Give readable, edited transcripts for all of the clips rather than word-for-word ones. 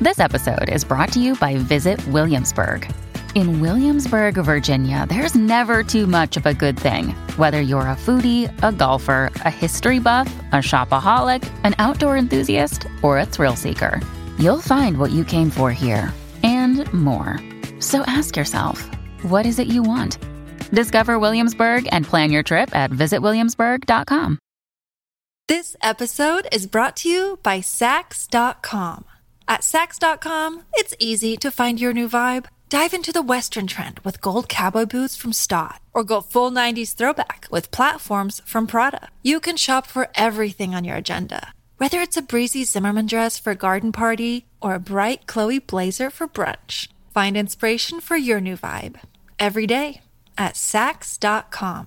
This episode is brought to you by Visit Williamsburg. In Williamsburg, Virginia, there's never too much of a good thing. Whether you're a foodie, a golfer, a history buff, a shopaholic, an outdoor enthusiast, or a thrill seeker, you'll find what you came for here and more. So ask yourself, what is it you want? Discover Williamsburg and plan your trip at visitwilliamsburg.com. This episode is brought to you by Sax.com. At Sax.com, it's easy to find your new vibe. Dive into the Western trend with gold cowboy boots from Stott, or go full 90s throwback with platforms from Prada. You can shop for everything on your agenda, whether it's a breezy Zimmermann dress for a garden party or a bright Chloe blazer for brunch. Find inspiration for your new vibe every day at Sax.com.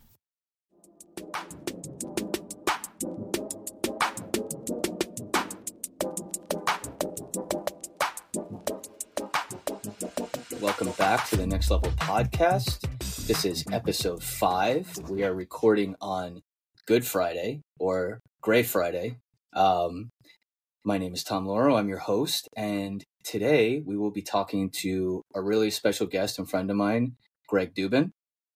Welcome back to the Next Level Podcast. This is episode 5. We are recording on Good Friday or Gray Friday. My name is Tom Lauro. I'm your host, and today we will be talking to a really special guest and friend of mine, Greg Dubin.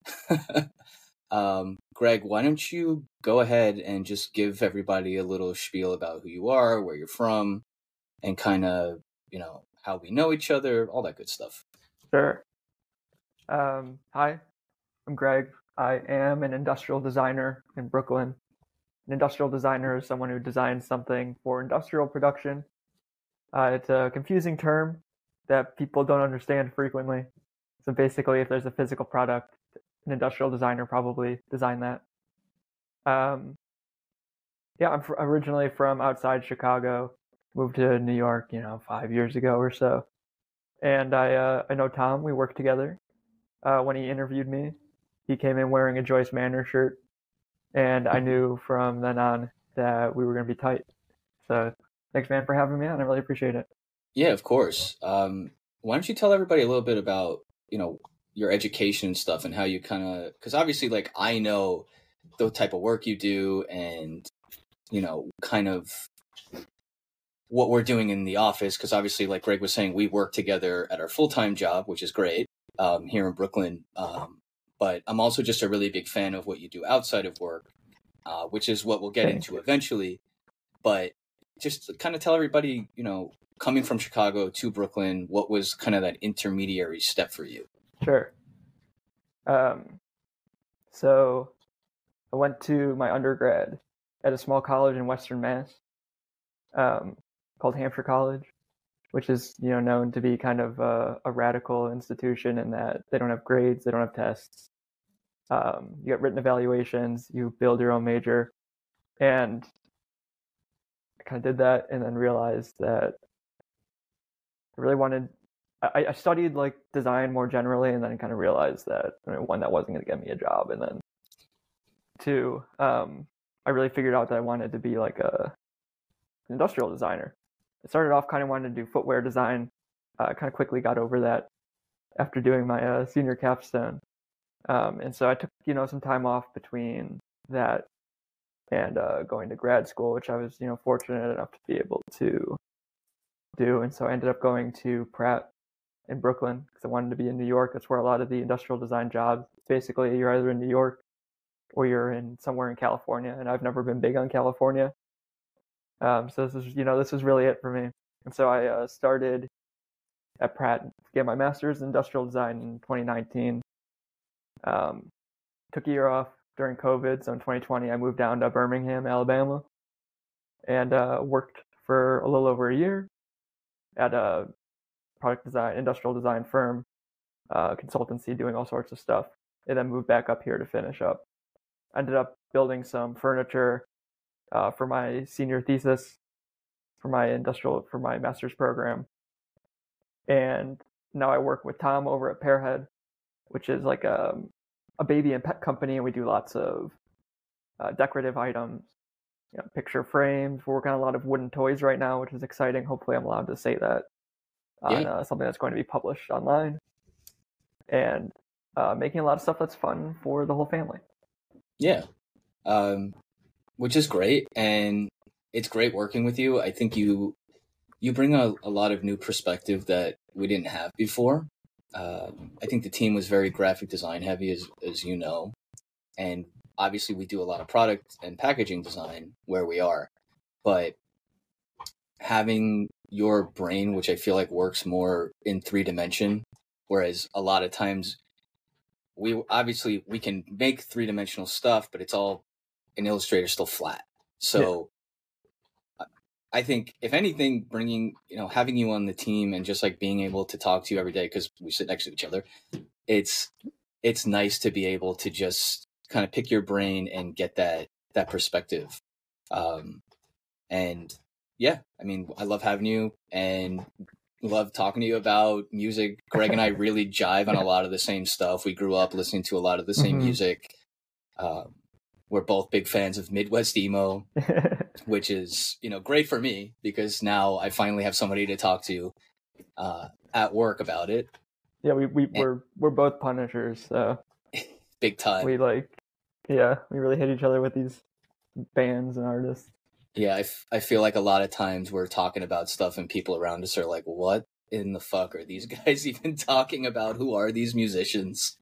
Greg, why don't you go ahead and just give everybody a little spiel about who you are, where you're from, and kind of, how we know each other, all that good stuff. Sure. Hi, I'm Greg. I am an industrial designer in Brooklyn. An industrial designer is someone who designs something for industrial production. It's a confusing term that people don't understand frequently. So basically, if there's a physical product, an industrial designer probably designed that. I'm originally from outside Chicago. Moved to New York, 5 years ago or so. And I know Tom. We worked together. When he interviewed me, he came in wearing a Joyce Manor shirt, and I knew from then on that we were going to be tight. So thanks, man, for having me on. I really appreciate it. Yeah, of course. Why don't you tell everybody a little bit about, your education and stuff and how you kind of, because obviously, I know the type of work you do and, kind of what we're doing in the office, because obviously, like Greg was saying, we work together at our full-time job, which is great here in Brooklyn. But I'm also just a really big fan of what you do outside of work, which is what we'll get into eventually. But just kind of tell everybody, coming from Chicago to Brooklyn, what was kind of that intermediary step for you? Sure. So I went to my undergrad at a small college in Western Mass. Called Hampshire College, which is, known to be kind of a radical institution in that they don't have grades, they don't have tests. You get written evaluations, you build your own major. And I kind of did that and then realized that I really wanted, I studied design more generally, and then kind of realized that, one, that wasn't going to get me a job. And then two, I really figured out that I wanted to be an industrial designer. I started off kind of wanting to do footwear design. Kind of quickly got over that after doing my senior capstone. And so I took, some time off between that and going to grad school, which I was, fortunate enough to be able to do. And so I ended up going to Pratt in Brooklyn because I wanted to be in New York. That's where a lot of the industrial design jobs, basically, you're either in New York or you're in somewhere in California. And I've never been big on California. So this is really it for me. And so I started at Pratt, get my master's in industrial design in 2019. Took a year off during COVID. So in 2020, I moved down to Birmingham, Alabama, and worked for a little over a year at a industrial design firm, consultancy, doing all sorts of stuff. And then moved back up here to finish up. Ended up building some furniture for my senior thesis, for my master's program. And now I work with Tom over at Pearhead, which is a baby and pet company, and we do lots of decorative items, picture frames. We're working on a lot of wooden toys right now, which is exciting. Hopefully I'm allowed to say that on something that's going to be published online. And making a lot of stuff that's fun for the whole family. Yeah. Which is great. And it's great working with you. I think you you bring a lot of new perspective that we didn't have before. I think the team was very graphic design heavy, as you know, and obviously we do a lot of product and packaging design where we are, but having your brain, which I feel like works more in 3-dimension, whereas a lot of times we can make 3-dimensional stuff, but it's all in Illustrator still flat. So I think if anything, having you on the team and just like being able to talk to you every day, because we sit next to each other, it's nice to be able to just kind of pick your brain and get that perspective. And yeah, I mean, I love having you and love talking to you about music. Greg and I really jive on a lot of the same stuff. We grew up listening to a lot of the same music. We're both big fans of Midwest emo, which is, great for me because now I finally have somebody to talk to at work about it. Yeah, we're both Punishers, so big time. We really hit each other with these bands and artists. Yeah, I feel like a lot of times we're talking about stuff and people around us are like, what in the fuck are these guys even talking about? Who are these musicians?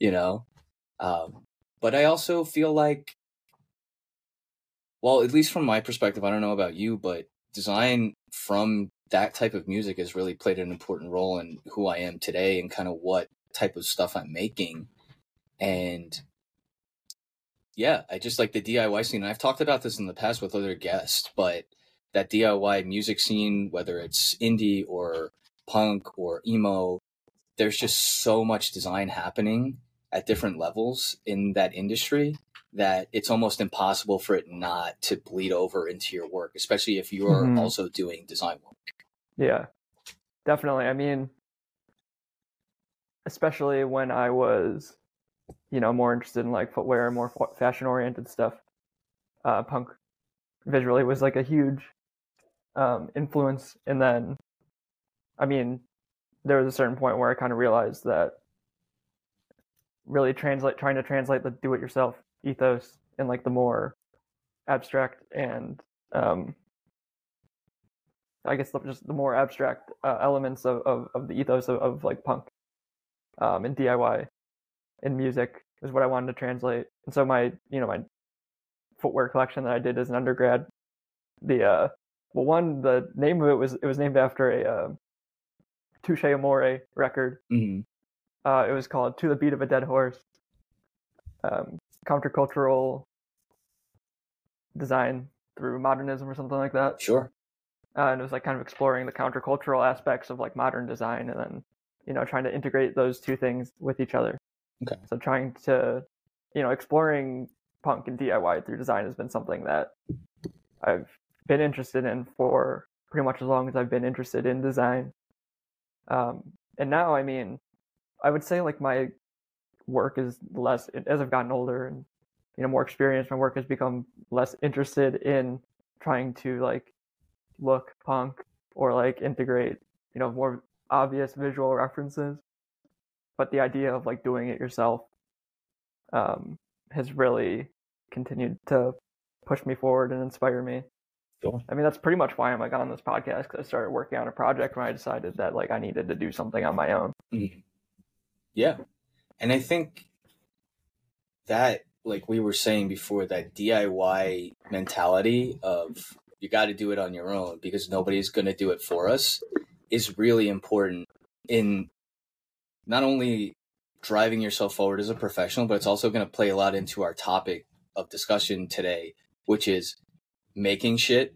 But I also feel like, well, at least from my perspective, I don't know about you, but design from that type of music has really played an important role in who I am today and kind of what type of stuff I'm making. And yeah, I just like the DIY scene. And I've talked about this in the past with other guests, but that DIY music scene, whether it's indie or punk or emo, there's just so much design happening at different levels in that industry that it's almost impossible for it not to bleed over into your work, especially if you're also doing design work. Yeah, definitely. I mean, especially when I was, more interested in like footwear and more fashion oriented stuff, punk visually was like a huge influence. And then, I mean, there was a certain point where I kind of realized that really trying to translate the do-it-yourself ethos in like the more abstract and I guess just the more abstract elements of the ethos of like punk and DIY in music is what I wanted to translate. And so my footwear collection that I did as an undergrad, the name of it was named after a Touche Amore record. Mm-hmm. It was called To the Beat of a Dead Horse. Countercultural design through modernism or something like that. Sure. And it was like kind of exploring the countercultural aspects of like modern design and then, trying to integrate those two things with each other. Okay. So trying to, exploring punk and DIY through design has been something that I've been interested in for pretty much as long as I've been interested in design. And now, I mean, I would say like my work is less, as I've gotten older and, more experienced, my work has become less interested in trying to like look punk or like integrate, more obvious visual references. But the idea of like doing it yourself has really continued to push me forward and inspire me. Sure. I mean, that's pretty much why I'm like on this podcast, because I started working on a project when I decided that like I needed to do something on my own. Mm-hmm. Yeah. And I think that, like we were saying before, that DIY mentality of you got to do it on your own because nobody's going to do it for us is really important in not only driving yourself forward as a professional, but it's also going to play a lot into our topic of discussion today, which is making shit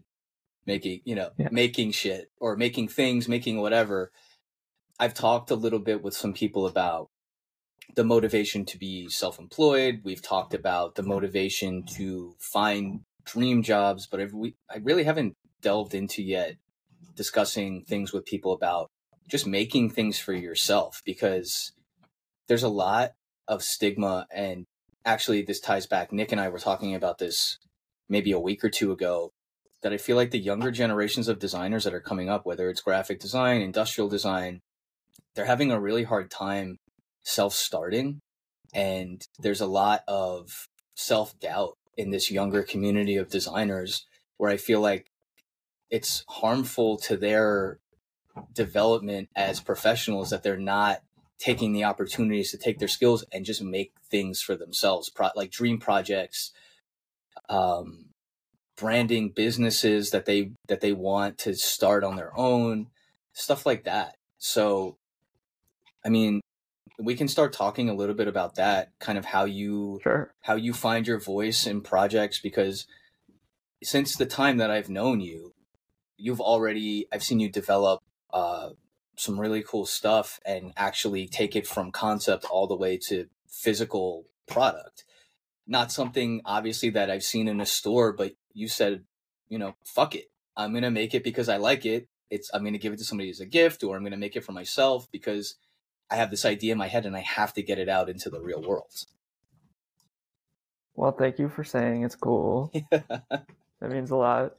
or making things, making whatever. I've talked a little bit with some people about the motivation to be self-employed. We've talked about the motivation to find dream jobs, but I really haven't delved into yet discussing things with people about just making things for yourself, because there's a lot of stigma. And actually this ties back, Nick and I were talking about this maybe a week or two ago, that I feel like the younger generations of designers that are coming up, whether it's graphic design, industrial design, they're having a really hard time self-starting. And there's a lot of self-doubt in this younger community of designers, where I feel like it's harmful to their development as professionals that they're not taking the opportunities to take their skills and just make things for themselves, like dream projects, branding businesses that they want to start on their own, stuff like that. So, I mean, we can start talking a little bit about that, kind of how you find your voice in projects, because since the time that I've known you, I've seen you develop some really cool stuff and actually take it from concept all the way to physical product. Not something obviously that I've seen in a store, but you said, fuck it. I'm going to make it because I like it. I'm going to give it to somebody as a gift, or I'm going to make it for myself because I have this idea in my head and I have to get it out into the real world. Well, thank you for saying it's cool. That means a lot.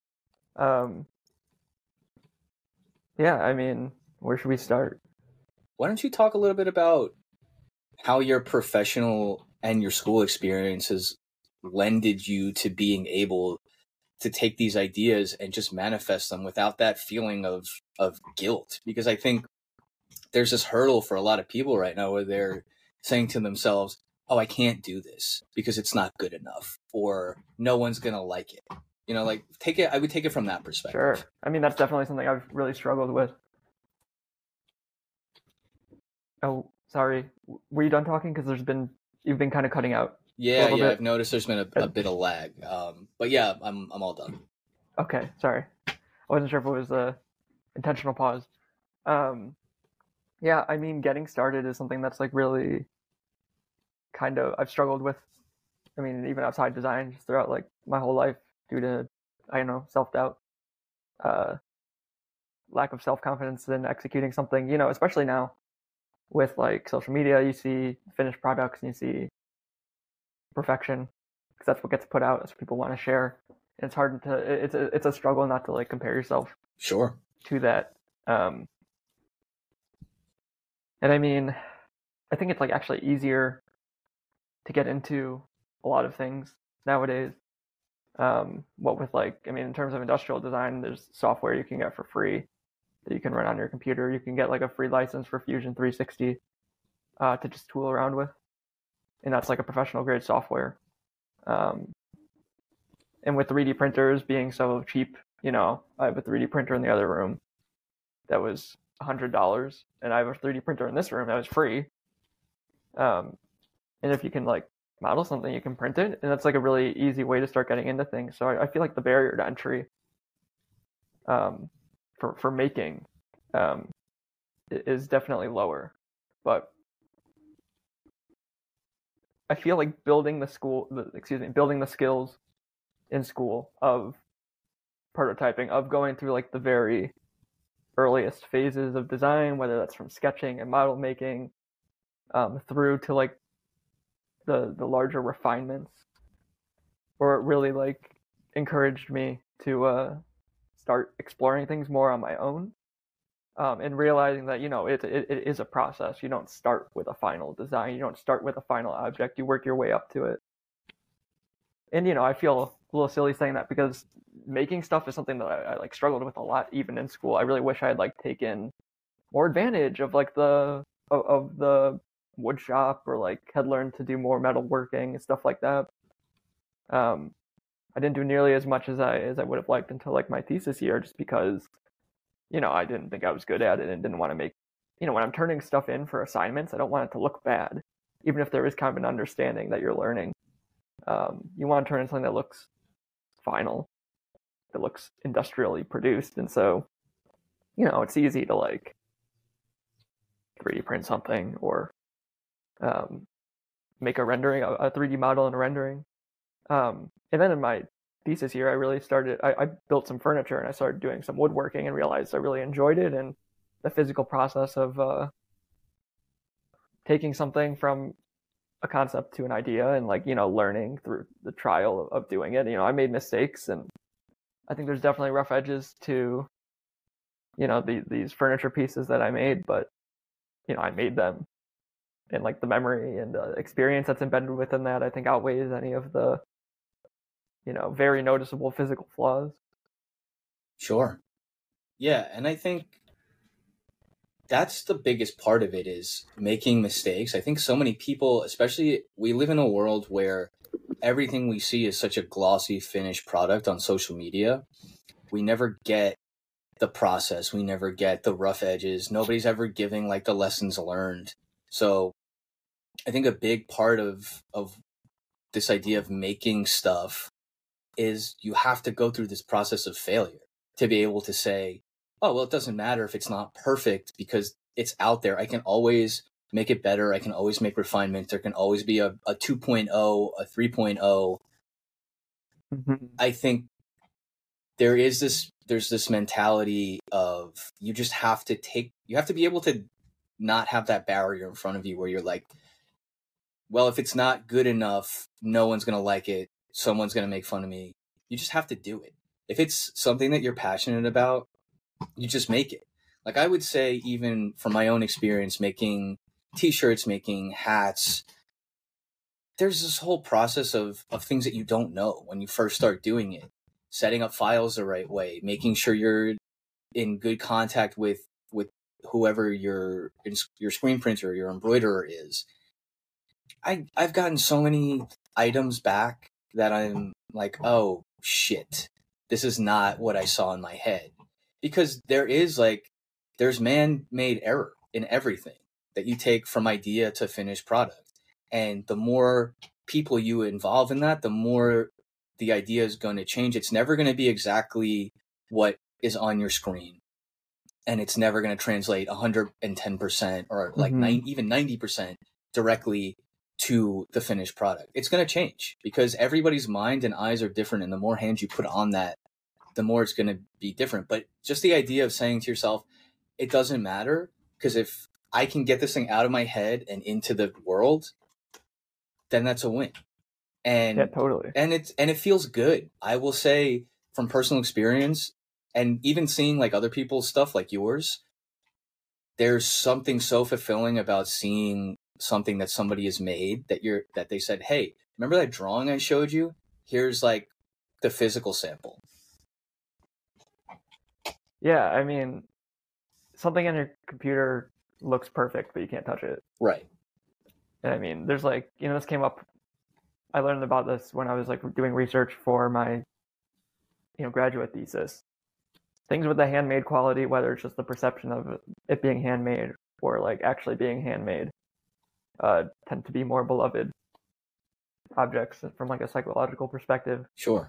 Yeah, I mean, where should we start? Why don't you talk a little bit about how your professional and your school experiences lended you to being able to take these ideas and just manifest them without that feeling of guilt? Because I think there's this hurdle for a lot of people right now where they're saying to themselves, oh, I can't do this because it's not good enough, or no one's going to like it. I would take it from that perspective. Sure. I mean, that's definitely something I've really struggled with. Oh, sorry. Were you done talking? Because you've been kind of cutting out. Yeah, I've noticed there's been a bit of lag. But yeah, I'm all done. Okay, sorry. I wasn't sure if it was a intentional pause. Yeah, I mean, getting started is something that's like really kind of I've struggled with. I mean, even outside design, just throughout like my whole life, due to, I don't know, self-doubt, lack of self-confidence in executing something, especially now with like social media. You see finished products and you see perfection, because that's what gets put out, that's what people want to share. And it's hard to, it's a struggle not to like compare yourself to that. And I mean, I think it's like actually easier to get into a lot of things nowadays. What with like, I mean, in terms of industrial design, there's software you can get for free that you can run on your computer. You can get like a free license for Fusion 360 to just tool around with. And that's like a professional grade software. And with 3D printers being so cheap, I have a 3D printer in the other room that was $100, and I have a 3D printer in this room that was free. And if you can like model something, you can print it, and that's like a really easy way to start getting into things. So I feel like the barrier to entry for making is definitely lower. But I feel like building the skills in school of prototyping, of going through like the very earliest phases of design, whether that's from sketching and model making through to like the larger refinements, or it really like encouraged me to start exploring things more on my own, and realizing that it is a process. You don't start with a final design, you don't start with a final object, you work your way up to it. And I feel a little silly saying that, because making stuff is something that I like struggled with a lot even in school. I really wish I had like taken more advantage of like the wood shop, or like had learned to do more metalworking and stuff like that. I didn't do nearly as much as I would have liked until like my thesis year, just because I didn't think I was good at it and didn't want to make, when I'm turning stuff in for assignments, I don't want it to look bad, even if there is kind of an understanding that you're learning. You want to turn in something that looks final, that looks industrially produced. And so, it's easy to like 3D print something, or make a rendering, a 3D model and a rendering. And then in my thesis year, I really started, I built some furniture, and I started doing some woodworking and realized I really enjoyed it. And the physical process of taking something from a concept to an idea, and like, learning through the trial of doing it. I made mistakes, and I think there's definitely rough edges to, these furniture pieces that I made, but, I made them. And like the memory and the experience that's embedded within that, I think outweighs any of the, very noticeable physical flaws. Sure. Yeah, and I think that's the biggest part of it is making mistakes. I think so many people, especially we live in a world where everything we see is such a glossy finished product on social media. We never get the process. We never get the rough edges. Nobody's ever giving like the lessons learned. So I think a big part of this idea of making stuff is you have to go through this process of failure to be able to say, oh, well, it doesn't matter if it's not perfect because it's out there. I can always make it better. I can always make refinements. There can always be a 2.0, a 3.0. Mm-hmm. I think there's this mentality of you have to be able to not have that barrier in front of you where you're like, well, if it's not good enough, no one's going to like it. Someone's going to make fun of me. You just have to do it. If it's something that you're passionate about, you just make it. Like I would say, even from my own experience, making t-shirts, making hats, there's this whole process of things that you don't know when you first start doing it. Setting up files the right way, making sure you're in good contact with whoever your screen printer, your embroiderer is. I've gotten so many items back that I'm like, oh shit, this is not what I saw in my head. Because there's man-made error in everything that you take from idea to finished product. And the more people you involve in that, the more the idea is going to change. It's never going to be exactly what is on your screen. And it's never going to translate 110% or like even 90% directly to the finished product. It's going to change because everybody's mind and eyes are different. And the more hands you put on that, the more it's going to be different. But just the idea of saying to yourself, it doesn't matter because if I can get this thing out of my head and into the world, then that's a win. And yeah, totally. And it feels good. I will say from personal experience and even seeing like other people's stuff like yours, there's something so fulfilling about seeing something that somebody has made that they said, hey, remember that drawing I showed you? Here's like the physical sample. Yeah, I mean, something on your computer looks perfect, but you can't touch it. Right. And I mean, there's like, this came up, I learned about this when I was like doing research for my, graduate thesis. Things with the handmade quality, whether it's just the perception of it being handmade or like actually being handmade, tend to be more beloved objects from like a psychological perspective. Sure.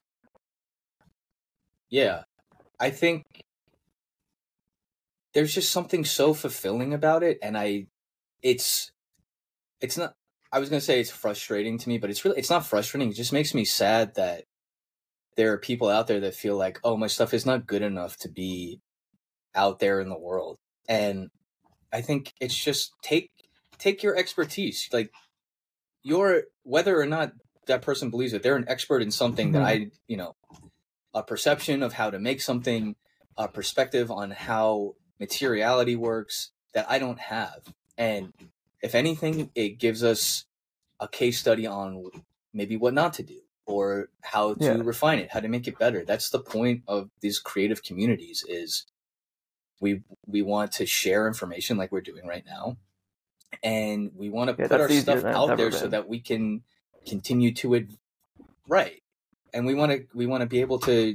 Yeah. I think there's just something so fulfilling about it. And it's not, I was going to say it's frustrating to me, but it's not frustrating. It just makes me sad that there are people out there that feel like, oh, my stuff is not good enough to be out there in the world. And I think it's just take your expertise, like whether or not that person believes that they're an expert in something that a perception of how to make something, a perspective on how materiality works that I don't have. And if anything, it gives us a case study on maybe what not to do or how to refine it, how to make it better. That's the point of these creative communities is we want to share information like we're doing right now. And we want to put our stuff out there so that we can continue to right. And we want to be able to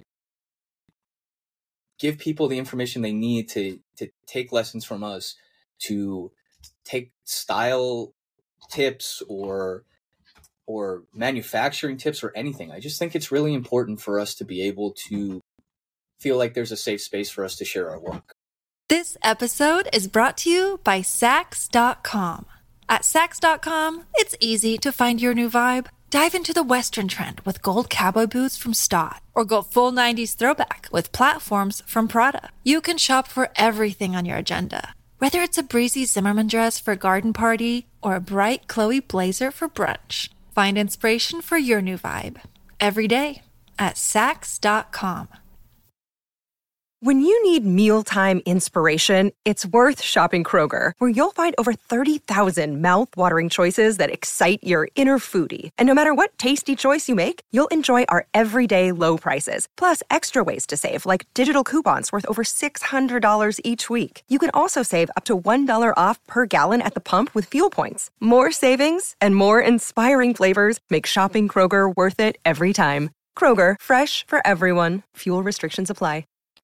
give people the information they need to take lessons from us, to take style tips or manufacturing tips or anything. I just think it's really important for us to be able to feel like there's a safe space for us to share our work. This episode is brought to you by Sax.com. At Sax.com, it's easy to find your new vibe. Dive into the Western trend with gold cowboy boots from Stott, or go full 90s throwback with platforms from Prada. You can shop for everything on your agenda, whether it's a breezy Zimmermann dress for a garden party or a bright Chloe blazer for brunch. Find inspiration for your new vibe every day at Sax.com. When you need mealtime inspiration, it's worth shopping Kroger, where you'll find over 30,000 mouth-watering choices that excite your inner foodie. And no matter what tasty choice you make, you'll enjoy our everyday low prices, plus extra ways to save, like digital coupons worth over $600 each week. You can also save up to $1 off per gallon at the pump with fuel points. More savings and more inspiring flavors make shopping Kroger worth it every time. Kroger, fresh for everyone. Fuel restrictions apply.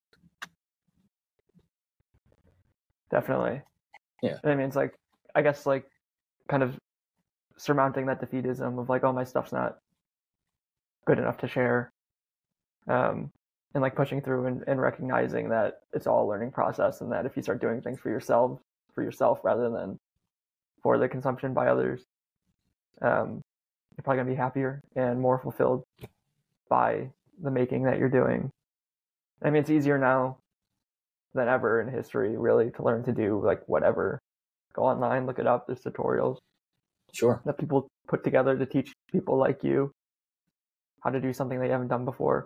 Definitely. Yeah. I mean, it's like, I guess, like, kind of surmounting that defeatism of like, oh, my stuff's not good enough to share. And like pushing through and recognizing that it's all a learning process, and that if you start doing things for yourself rather than for the consumption by others, you're probably gonna be happier and more fulfilled by the making that you're doing. I mean, it's easier now than ever in history, really, to learn to do like whatever. Go online, look it up. There's tutorials Sure. that people put together to teach people like you how to do something they haven't done before.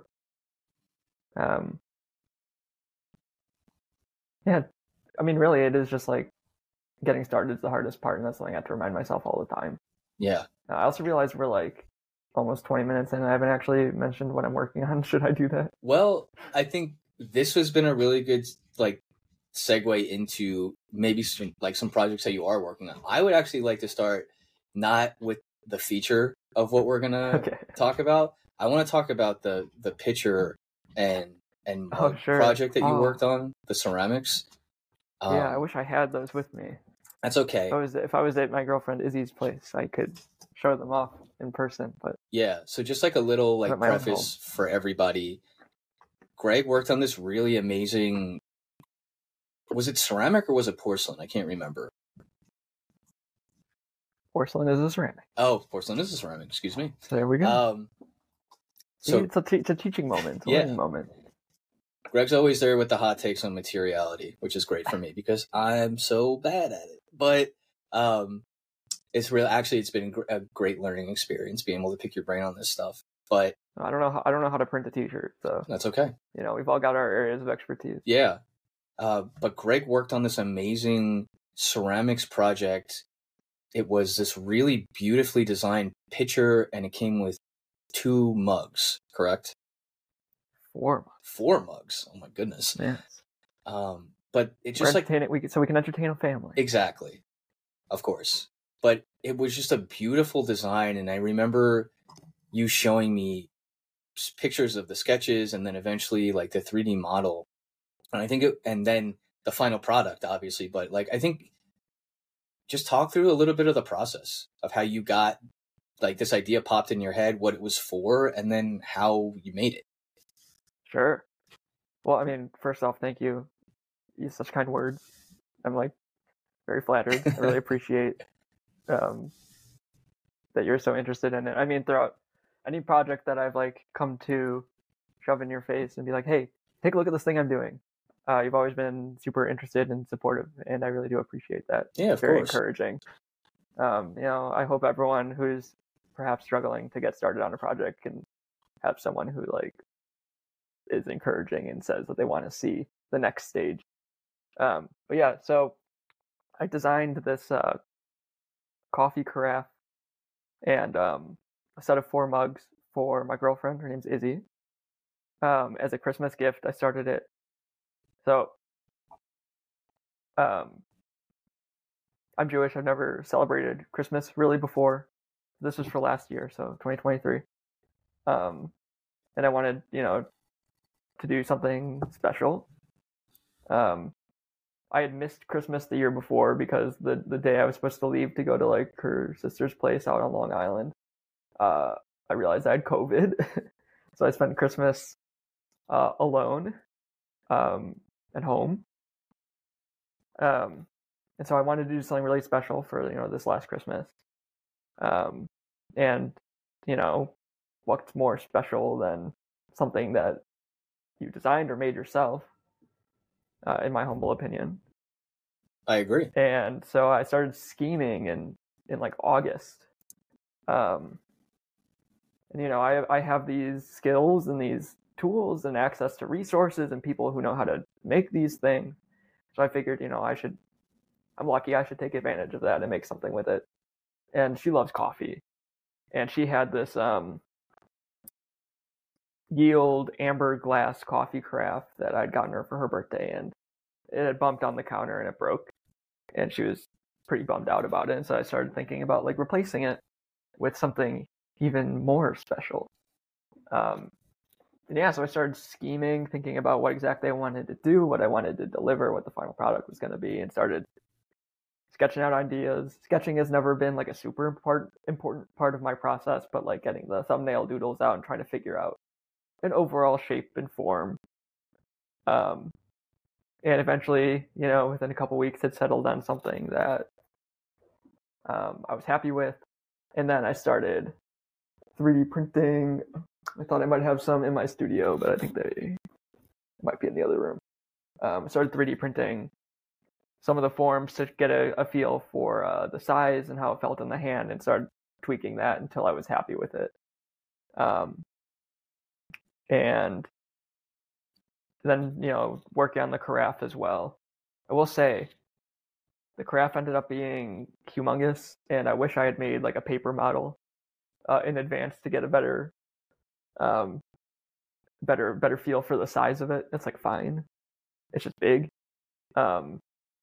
Yeah, I mean, really, it is just like getting started is the hardest part, and that's something I have to remind myself all the time. Yeah. I also realized we're like almost 20 minutes in, and I haven't actually mentioned what I'm working on. Should I do that? Well, I think this has been a really good like segue into maybe some projects that you are working on. I would actually like to start not with the feature of what we're gonna talk about. I want to talk about the pitcher and project that you worked on, the ceramics. Yeah, I wish I had those with me. That's okay. If I was at my girlfriend Izzy's place, I could show them off in person. But yeah, so just like a little like preface for everybody. Greg worked on this really amazing. Was it ceramic or was it porcelain? I can't remember. Porcelain is a ceramic. Oh, porcelain is a ceramic. Excuse me. So there we go. So it's a teaching moment, a learning moment. Greg's always there with the hot takes on materiality, which is great for me because I'm so bad at it. But it's real. Actually, it's been a great learning experience being able to pick your brain on this stuff. But I don't know how to print a t-shirt, so that's okay. You know, we've all got our areas of expertise. Yeah. But Greg worked on this amazing ceramics project. It was this really beautifully designed pitcher, and it came with 2 mugs, correct? 4 mugs. 4 mugs. Oh my goodness. Yes. But it's just like so we can entertain a family. Exactly. Of course. But it was just a beautiful design, and I remember you showing me pictures of the sketches and then eventually like the 3D model. And I think and then the final product, obviously, but like I think just talk through a little bit of the process of how you got like this idea popped in your head, what it was for, and then how you made it. Sure. Well, I mean, first off, thank you. You have such kind words. I'm like very flattered. I really appreciate that you're so interested in it. I mean, throughout any project that I've like come to shove in your face and be like, hey, take a look at this thing I'm doing. You've always been super interested and supportive, and I really do appreciate that. Yeah, it's very encouraging. You know, I hope everyone who's perhaps struggling to get started on a project can have someone who like is encouraging and says that they want to see the next stage. But yeah, so I designed this coffee carafe and a set of 4 mugs for my girlfriend. Her name's Izzy. As a Christmas gift, I started it. So, I'm Jewish. I've never celebrated Christmas really before. This was for last year, so 2023. And I wanted, you know, to do something special. I had missed Christmas the year before because the day I was supposed to leave to go to like her sister's place out on Long Island, I realized I had COVID. So I spent Christmas alone at home. And so I wanted to do something really special for, you know, this last Christmas. And, you know, what's more special than something that you designed or made yourself, in my humble opinion. I agree. And so I started scheming in like August. And, you know, I have these skills and these tools and access to resources and people who know how to make these things. So I figured, I'm lucky, I should take advantage of that and make something with it. And she loves coffee. And she had this Yield amber glass coffee carafe that I'd gotten her for her birthday, and it had bumped on the counter and it broke. And she was pretty bummed out about it. And so I started thinking about like replacing it with something even more special. So I started scheming, thinking about what exactly I wanted to do, what I wanted to deliver, what the final product was going to be, and started sketching out ideas. Sketching has never been like a super important part of my process, but like getting the thumbnail doodles out and trying to figure out an overall shape and form. And eventually, within a couple weeks, it settled on something that I was happy with. And then I started 3D printing. I thought I might have some in my studio, but I think they might be in the other room. I started 3D printing some of the forms to get a feel for the size and how it felt in the hand, and started tweaking that until I was happy with it. And then, working on the carafe as well. I will say, the carafe ended up being humongous, and I wish I had made like a paper model in advance to get a better feel for the size of it. It's like fine, it's just big. And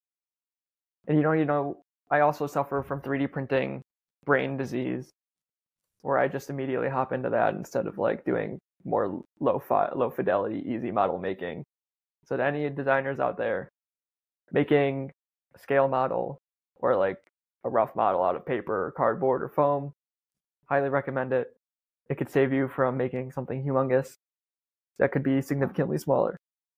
I also suffer from 3D printing brain disease, where I just immediately hop into that instead of like doing more low fidelity, easy model making. So to any designers out there making a scale model or like a rough model out of paper or cardboard or foam, highly recommend it. It could save you from making something humongous that could be significantly smaller.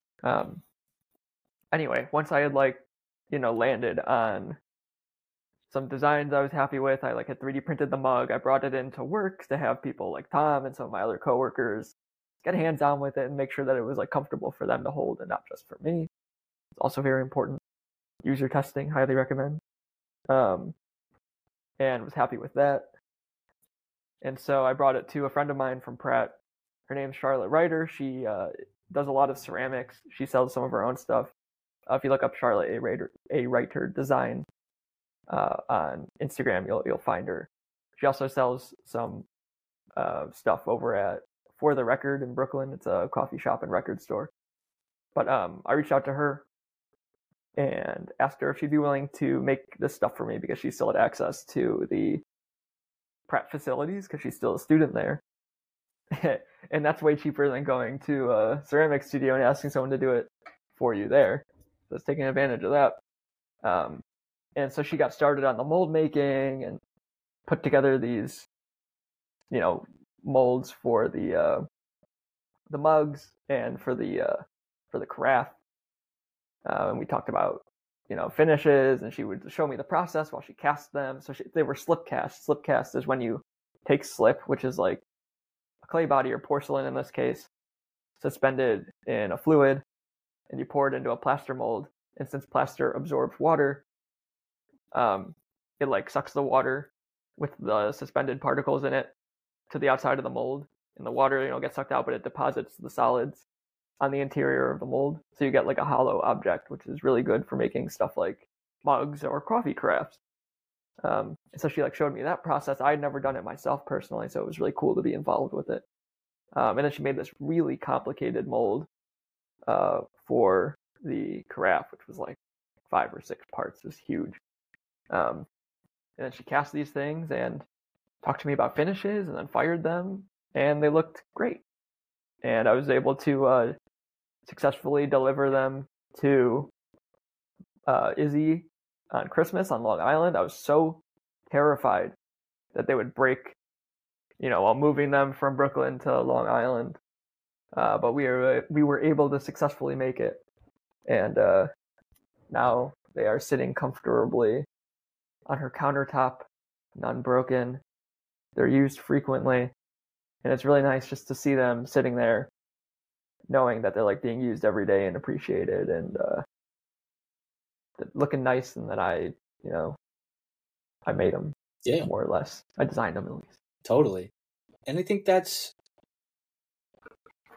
Anyway, once I had landed on some designs I was happy with, I had 3D printed the mug. I brought it into work to have people like Tom and some of my other coworkers get hands on with it and make sure that it was comfortable for them to hold and not just for me. It's also very important. User testing, highly recommend. And was happy with that. And so I brought it to a friend of mine from Pratt. Her name's Charlotte Reiter. She does a lot of ceramics. She sells some of her own stuff. If you look up Charlotte A. Reiter Design on Instagram, you'll find her. She also sells some stuff over at For the Record in Brooklyn. It's a coffee shop and record store. But I reached out to her and asked her if she'd be willing to make this stuff for me because she still had access to the Pratt facilities because she's still a student there. And that's way cheaper than going to a ceramic studio and asking someone to do it for you there. So it's taking advantage of that. And so she got started on the mold making and put together these, molds for the mugs and for the carafe. And we talked about, finishes, and she would show me the process while she cast them. So they were slip cast. Slip cast is when you take slip, which is like a clay body or porcelain in this case, suspended in a fluid, and you pour it into a plaster mold. And since plaster absorbs water, it sucks the water with the suspended particles in it to the outside of the mold, and the water gets sucked out, but it deposits the solids on the interior of the mold, so you get a hollow object, which is really good for making stuff like mugs or coffee carafes. And so she showed me that process. I had never done it myself personally, so it was really cool to be involved with it. And then she made this really complicated mold for the carafe, which was 5 or 6 parts. It was huge. And then she cast these things and talked to me about finishes, and then fired them, and they looked great. And I was able to successfully deliver them to Izzy on Christmas on Long Island. I was so terrified that they would break, while moving them from Brooklyn to Long Island. But we were able to successfully make it, and now they are sitting comfortably on her countertop, none broken. They're used frequently, and it's really nice just to see them sitting there, knowing that they're being used every day and appreciated, and looking nice, and that I made them. Yeah, more or less. I designed them at least. Totally. And I think that's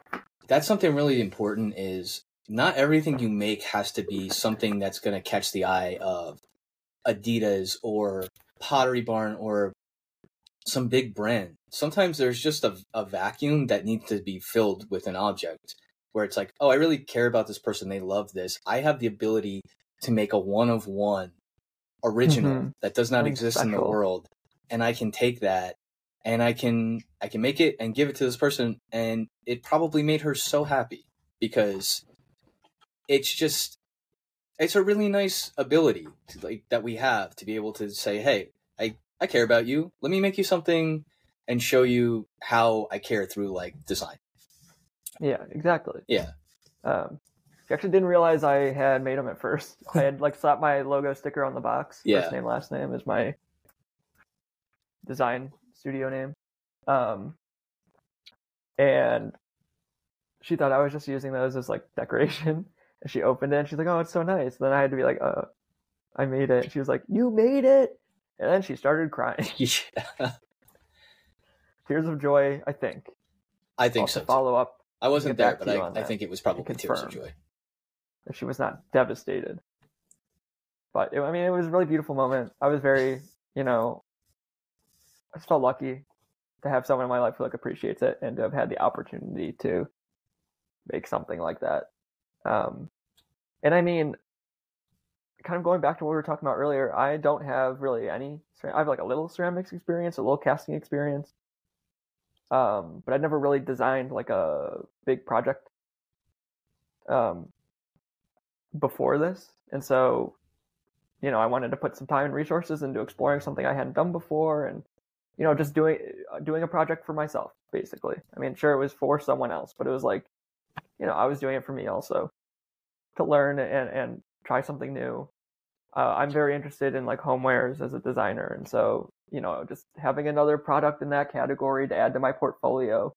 that's something really important is not everything you make has to be something that's going to catch the eye of Adidas or Pottery Barn or some big brand. Sometimes there's just a vacuum that needs to be filled with an object where it's like, oh, I really care about this person. They love this. I have the ability to make a one-of-one original that does not exist in the world. And I can take that and I can make it and give it to this person. And it probably made her so happy because it's a really nice ability to, like, that we have to be able to say, hey, I care about you. Let me make you something and show you how I care through like design. Yeah, exactly. Yeah. She actually didn't realize I had made them at first. I had like slapped my logo sticker on the box. Yeah. First name, last name is my design studio name. And she thought I was just using those as like decoration. And she opened it and she's like, oh, it's so nice. And then I had to be like, I made it. She was like, you made it? And then she started crying. Yeah. Tears of joy, I think. I think so. Follow up. I wasn't there, but I think it was probably tears of joy. She was not devastated. But it was a really beautiful moment. I was very, I just felt lucky to have someone in my life who like appreciates it and to have had the opportunity to make something like that. And I mean, kind of going back to what we were talking about earlier, I don't have really any. I have like a little ceramics experience, a little casting experience, but I'd never really designed like a big project before this, and so I wanted to put some time and resources into exploring something I hadn't done before, and just doing a project for myself, basically. I mean, sure, it was for someone else, but it was like, I was doing it for me also, to learn and try something new. I'm very interested in like homewares as a designer, and so just having another product in that category to add to my portfolio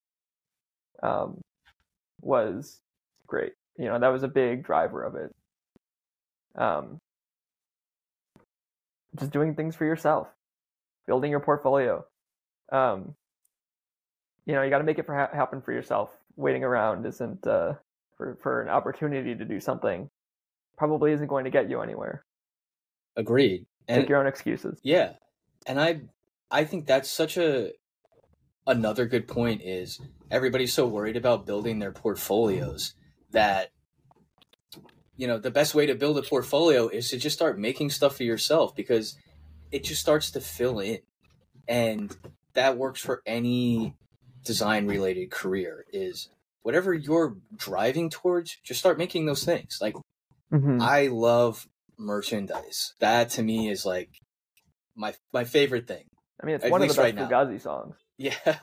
was great. That was a big driver of it. Just doing things for yourself, building your portfolio. You got to make it happen for yourself. Waiting around isn't for an opportunity to do something probably isn't going to get you anywhere. Agreed. Take your own excuses. Yeah. And I think that's such another good point is everybody's so worried about building their portfolios that, the best way to build a portfolio is to just start making stuff for yourself because it just starts to fill in. And that works for any design related career is whatever you're driving towards, just start making those things. Like, I love merchandise. That to me is like my favorite thing. I mean, it's one of the best Fugazi songs. Yeah.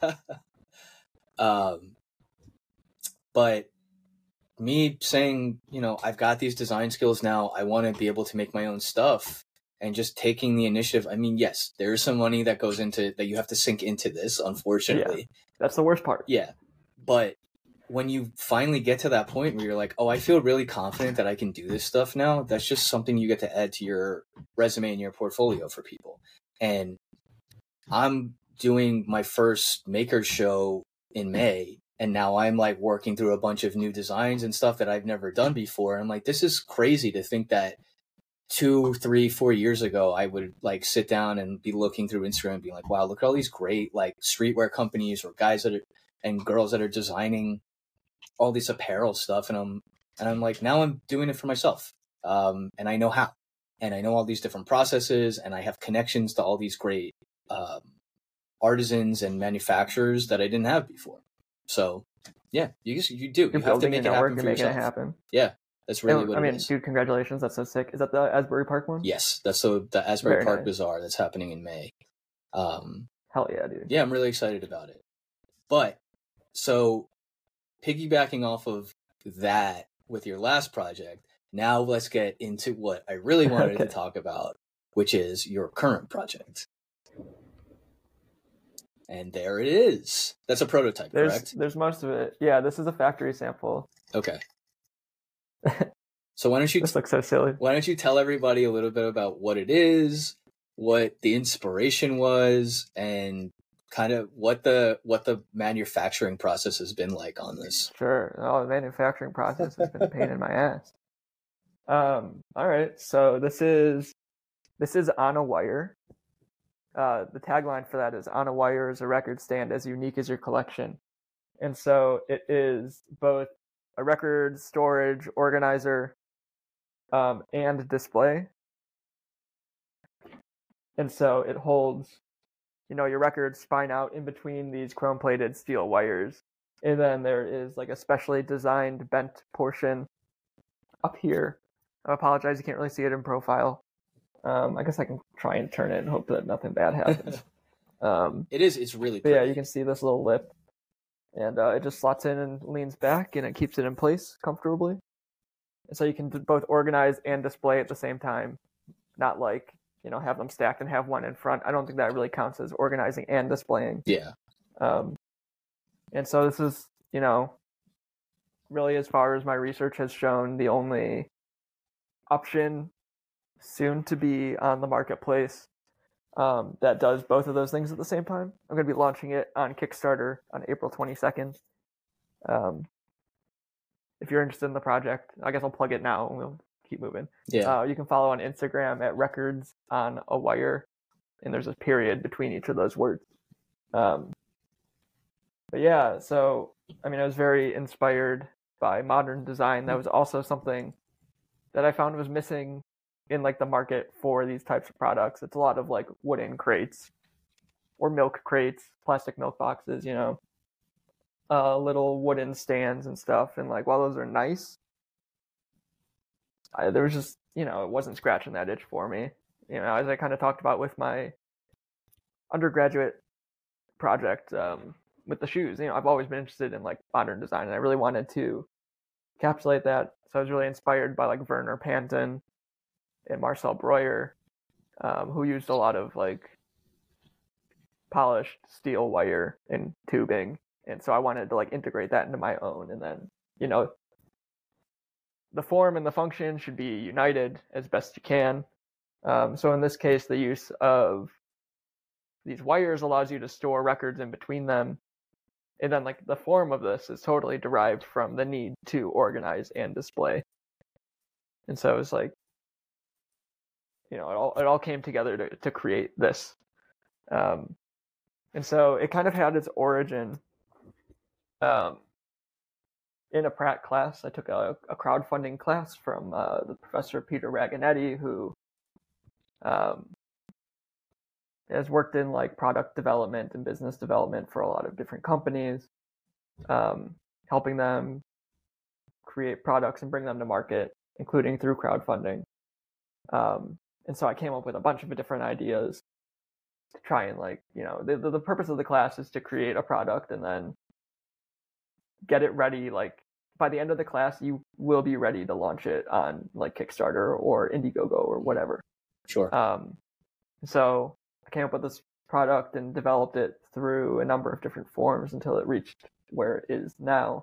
But me saying, I've got these design skills now. I want to be able to make my own stuff and just taking the initiative. I mean, yes, there's some money that goes into that you have to sink into this, unfortunately. Yeah, that's the worst part. Yeah. But when you finally get to that point where you're like, oh, I feel really confident that I can do this stuff now, that's just something you get to add to your resume and your portfolio for people. And I'm doing my first maker show in May, and now I'm like working through a bunch of new designs and stuff that I've never done before. I'm like, this is crazy to think that 2, 3, 4 years ago, I would like sit down and be looking through Instagram and be like, wow, look at all these great like streetwear companies or guys that are and girls that are designing all this apparel stuff. And I'm like, now I'm doing it for myself. And I know how, and I know all these different processes, and I have connections to all these great artisans and manufacturers that I didn't have before. So yeah, you do. You have to make it happen for yourself. Yeah, that's really what it is. Dude, congratulations. That's so sick. Is that the Asbury Park one? Yes, that's the Asbury Park Bazaar that's happening in May. Hell yeah, dude. Yeah, I'm really excited about it. But so piggybacking off of that with your last project, now let's get into what I really wanted to talk about, which is your current project. And there it is. That's a prototype, correct? There's most of it. Yeah, this is a factory sample. Okay. So why don't you... This looks so silly. Why don't you tell everybody a little bit about what it is, what the inspiration was, and kind of what the manufacturing process has been like on this. Sure. Oh, the manufacturing process has been a pain in my ass. All right. So this is On a Wire. The tagline for that is "On a Wire is a record stand as unique as your collection." And so it is both a record storage organizer and display. And so it holds, your records spine out in between these chrome-plated steel wires. And then there is like a specially designed bent portion up here. I apologize, you can't really see it in profile. I guess I can try and turn it and hope that nothing bad happens. It's really pretty. Yeah, you can see this little lip. And it just slots in and leans back, and it keeps it in place comfortably. And so you can both organize and display at the same time, not like, have them stacked and have one in front. I don't think that really counts as organizing and displaying. Yeah. And so this is, really, as far as my research has shown, the only option soon to be on the marketplace that does both of those things at the same time. I'm going to be launching it on Kickstarter on April 22nd. If you're interested in the project, I guess I'll plug it now and we'll keep moving. Yeah. You can follow on Instagram at Records on a Wire, and there's a period between each of those words. But yeah, so, I was very inspired by modern design. That was also something that I found was missing in like the market for these types of products. It's a lot of like wooden crates or milk crates, plastic milk boxes, little wooden stands and stuff. And like, while those are nice, there was just, it wasn't scratching that itch for me. As I kind of talked about with my undergraduate project with the shoes, I've always been interested in like modern design, and I really wanted to encapsulate that. So I was really inspired by like Werner Panton and Marcel Breuer, who used a lot of like polished steel wire and tubing. And so I wanted to like integrate that into my own. And then, the form and the function should be united as best you can. So in this case, the use of these wires allows you to store records in between them. And then like the form of this is totally derived from the need to organize and display. And so it's like, it all came together to create this. And so it kind of had its origin in a Pratt class. I took a crowdfunding class from the professor Peter Raganetti, who has worked in like product development and business development for a lot of different companies, helping them create products and bring them to market, including through crowdfunding. And so I came up with a bunch of different ideas to try and like, the purpose of the class is to create a product and then get it ready. Like by the end of the class, you will be ready to launch it on like Kickstarter or Indiegogo or whatever. Sure. So I came up with this product and developed it through a number of different forms until it reached where it is now.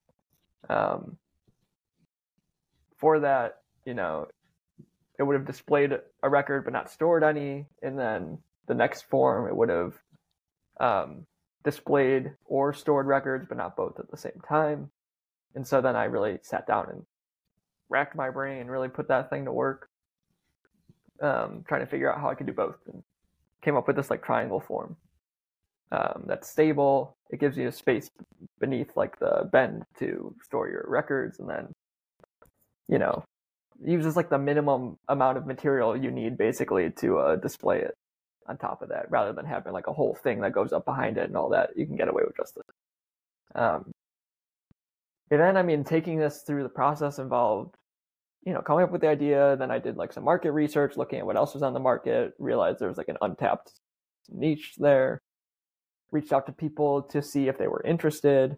For that, it would have displayed a record but not stored any. And then the next form, it would have displayed or stored records but not both at the same time. And so then I really sat down and racked my brain and really put that thing to work, trying to figure out how I could do both, and came up with this like triangle form that's stable. It gives you a space beneath like the bend to store your records, and then uses like the minimum amount of material you need basically to display it on top of that, rather than having like a whole thing that goes up behind it and all that. You can get away with just this. And then, taking this through the process involved, coming up with the idea. Then I did like some market research, looking at what else was on the market, realized there was like an untapped niche there, reached out to people to see if they were interested.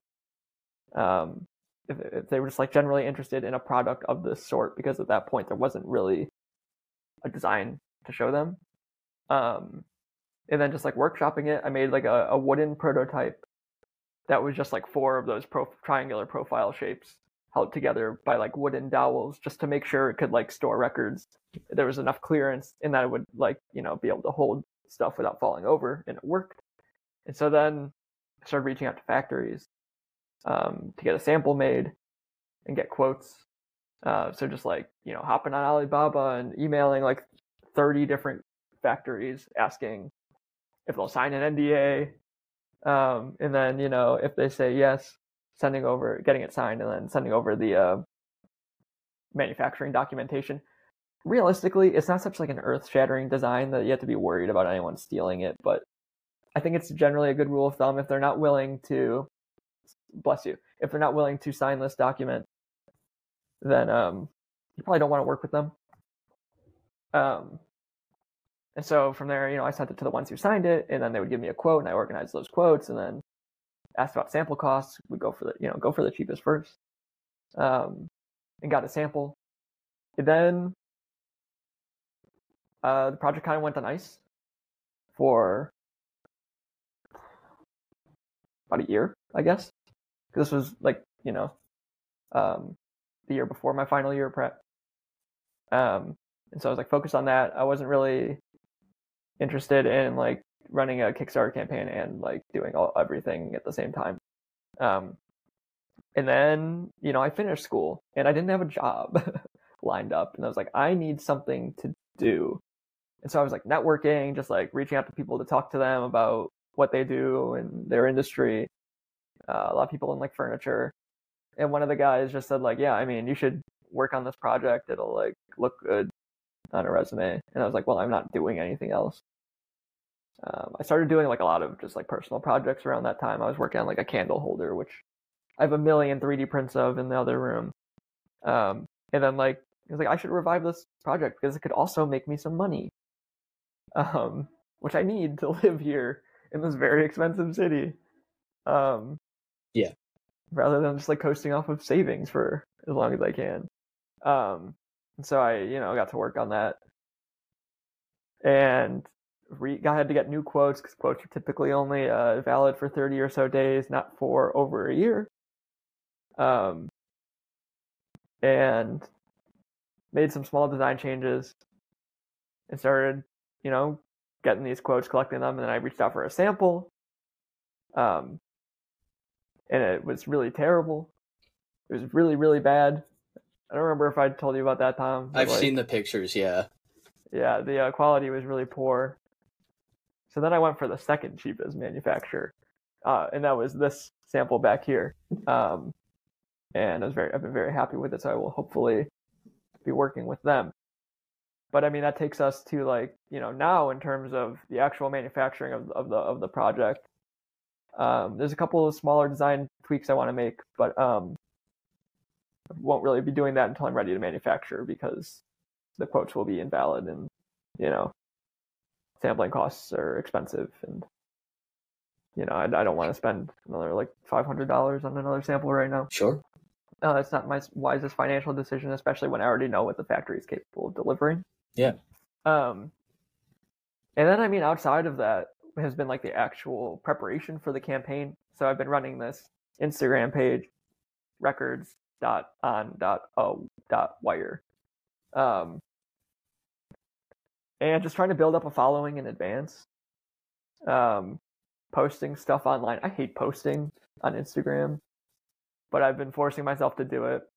If they were just like generally interested in a product of this sort, because at that point there wasn't really a design to show them. And then just like workshopping it, I made like a wooden prototype that was just like 4 of those triangular profile shapes held together by like wooden dowels, just to make sure it could like store records. There was enough clearance and that it would like, be able to hold stuff without falling over, and it worked. And so then I started reaching out to factories to get a sample made and get quotes. So just like, hopping on Alibaba and emailing like 30 different factories asking if they'll sign an NDA. And then, if they say yes, getting it signed and then sending over the manufacturing documentation. Realistically, it's not such like an earth-shattering design that you have to be worried about anyone stealing it, but I think it's generally a good rule of thumb if they're not willing to, bless you, if they're not willing to sign this document, then you probably don't want to work with them. And so from there, I sent it to the ones who signed it, and then they would give me a quote, and I organized those quotes, and then asked about sample costs. We go for the cheapest first, and got a sample. And then the project kind of went on ice for about a year, I guess. This was like, the year before my final year of prep. And so I was like focused on that. I wasn't really interested in like running a Kickstarter campaign and like doing everything at the same time. And then, I finished school and I didn't have a job lined up. And I was like, I need something to do. And so I was like networking, just like reaching out to people to talk to them about what they do in their industry. A lot of people in like furniture. And one of the guys just said like, yeah, I mean, you should work on this project. It'll like look good on a resume. And I was like, well, I'm not doing anything else. I started doing like a lot of just like personal projects around that time. I was working on like a candle holder, which I have a million 3D prints of in the other room. And then like, I was like, I should revive this project because it could also make me some money, which I need to live here in this very expensive city. Yeah. Rather than just like coasting off of savings for as long as I can. And so I, got to work on that. And I had to get new quotes because quotes are typically only valid for 30 or so days, not for over a year. And made some small design changes and started, getting these quotes, collecting them, and then I reached out for a sample. And it was really terrible. It was really, really bad. I don't remember if I told you about that, Tom. I've seen the pictures, yeah. Yeah, the quality was really poor. So then I went for the second cheapest manufacturer, and that was this sample back here. And I've been very happy with it, so I will hopefully be working with them. But I mean, that takes us to like, now in terms of the actual manufacturing of the project. There's a couple of smaller design tweaks I want to make, but I won't really be doing that until I'm ready to manufacture because the quotes will be invalid and, sampling costs are expensive and, I don't want to spend another like $500 on another sample right now. Sure. It's not my wisest financial decision, especially when I already know what the factory is capable of delivering. Yeah. And then, I mean, outside of that has been like the actual preparation for the campaign. So I've been running this Instagram page, records.on.o.wire. And just trying to build up a following in advance. Posting stuff online. I hate posting on Instagram, but I've been forcing myself to do it.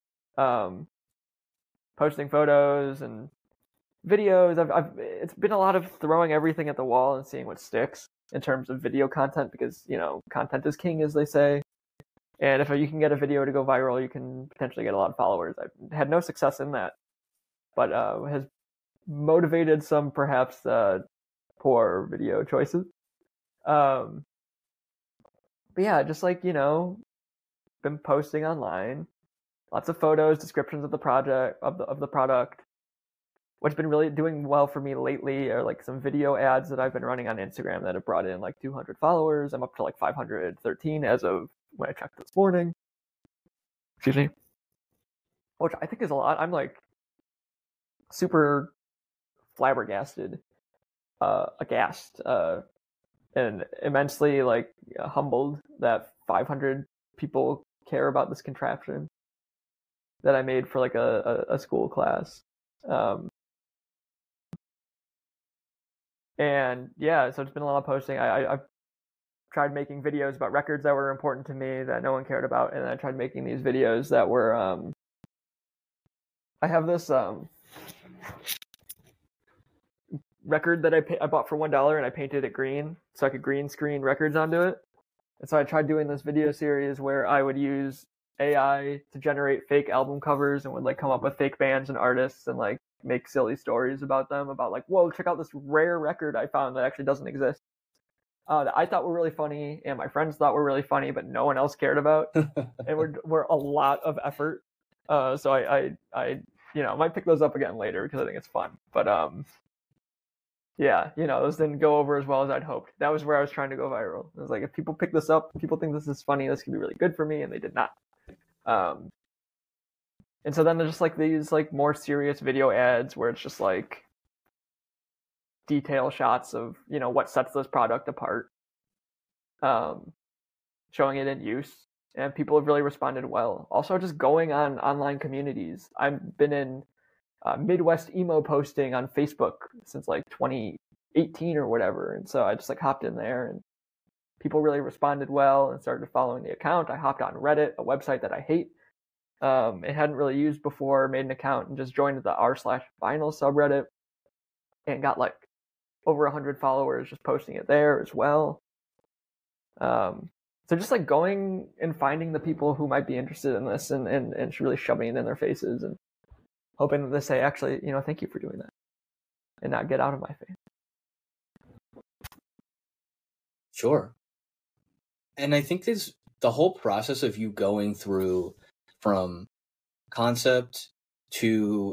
Posting photos and videos. It's been a lot of throwing everything at the wall and seeing what sticks in terms of video content because, content is king, as they say. And if you can get a video to go viral, you can potentially get a lot of followers. I've had no success in that, but has motivated some perhaps poor video choices. But yeah, just like, been posting online, lots of photos, descriptions of the project, of the product. What's been really doing well for me lately are like some video ads that I've been running on Instagram that have brought in like 200 followers. I'm up to like 513 as of when I checked this morning. Excuse me. Which I think is a lot. I'm like super flabbergasted, aghast, and immensely like humbled that 500 people care about this contraption that I made for like a school class. And yeah, so it's been a lot of posting. I've tried making videos about records that were important to me that no one cared about, and then I tried making these videos that were I have this record that I bought for $1 and I painted it green so I could green screen records onto it. And so I tried doing this video series where I would use AI to generate fake album covers and would like come up with fake bands and artists and like make silly stories about them, about like, whoa, check out this rare record I found that actually doesn't exist. That I thought were really funny and my friends thought were really funny, but no one else cared about. And were a lot of effort. So I might pick those up again later because I think it's fun. But yeah, those didn't go over as well as I'd hoped. That was where I was trying to go viral. It was like, if people pick this up, people think this is funny, this could be really good for me, and they did not. And so then there's just like these like more serious video ads where it's just like detail shots of what sets this product apart, showing it in use, and people have really responded well. Also, just going on online communities. I've been in Midwest emo posting on Facebook since like 2018 or whatever, and so I just like hopped in there, and people really responded well and started following the account. I hopped on Reddit, a website that I hate. It hadn't really used before, made an account and just joined the r/vinyl subreddit and got like over 100 followers just posting it there as well. So just like going and finding the people who might be interested in this and really shoving it in their faces and hoping that they say, actually, thank you for doing that, and not get out of my face. Sure. And I think the whole process of you going through from concept to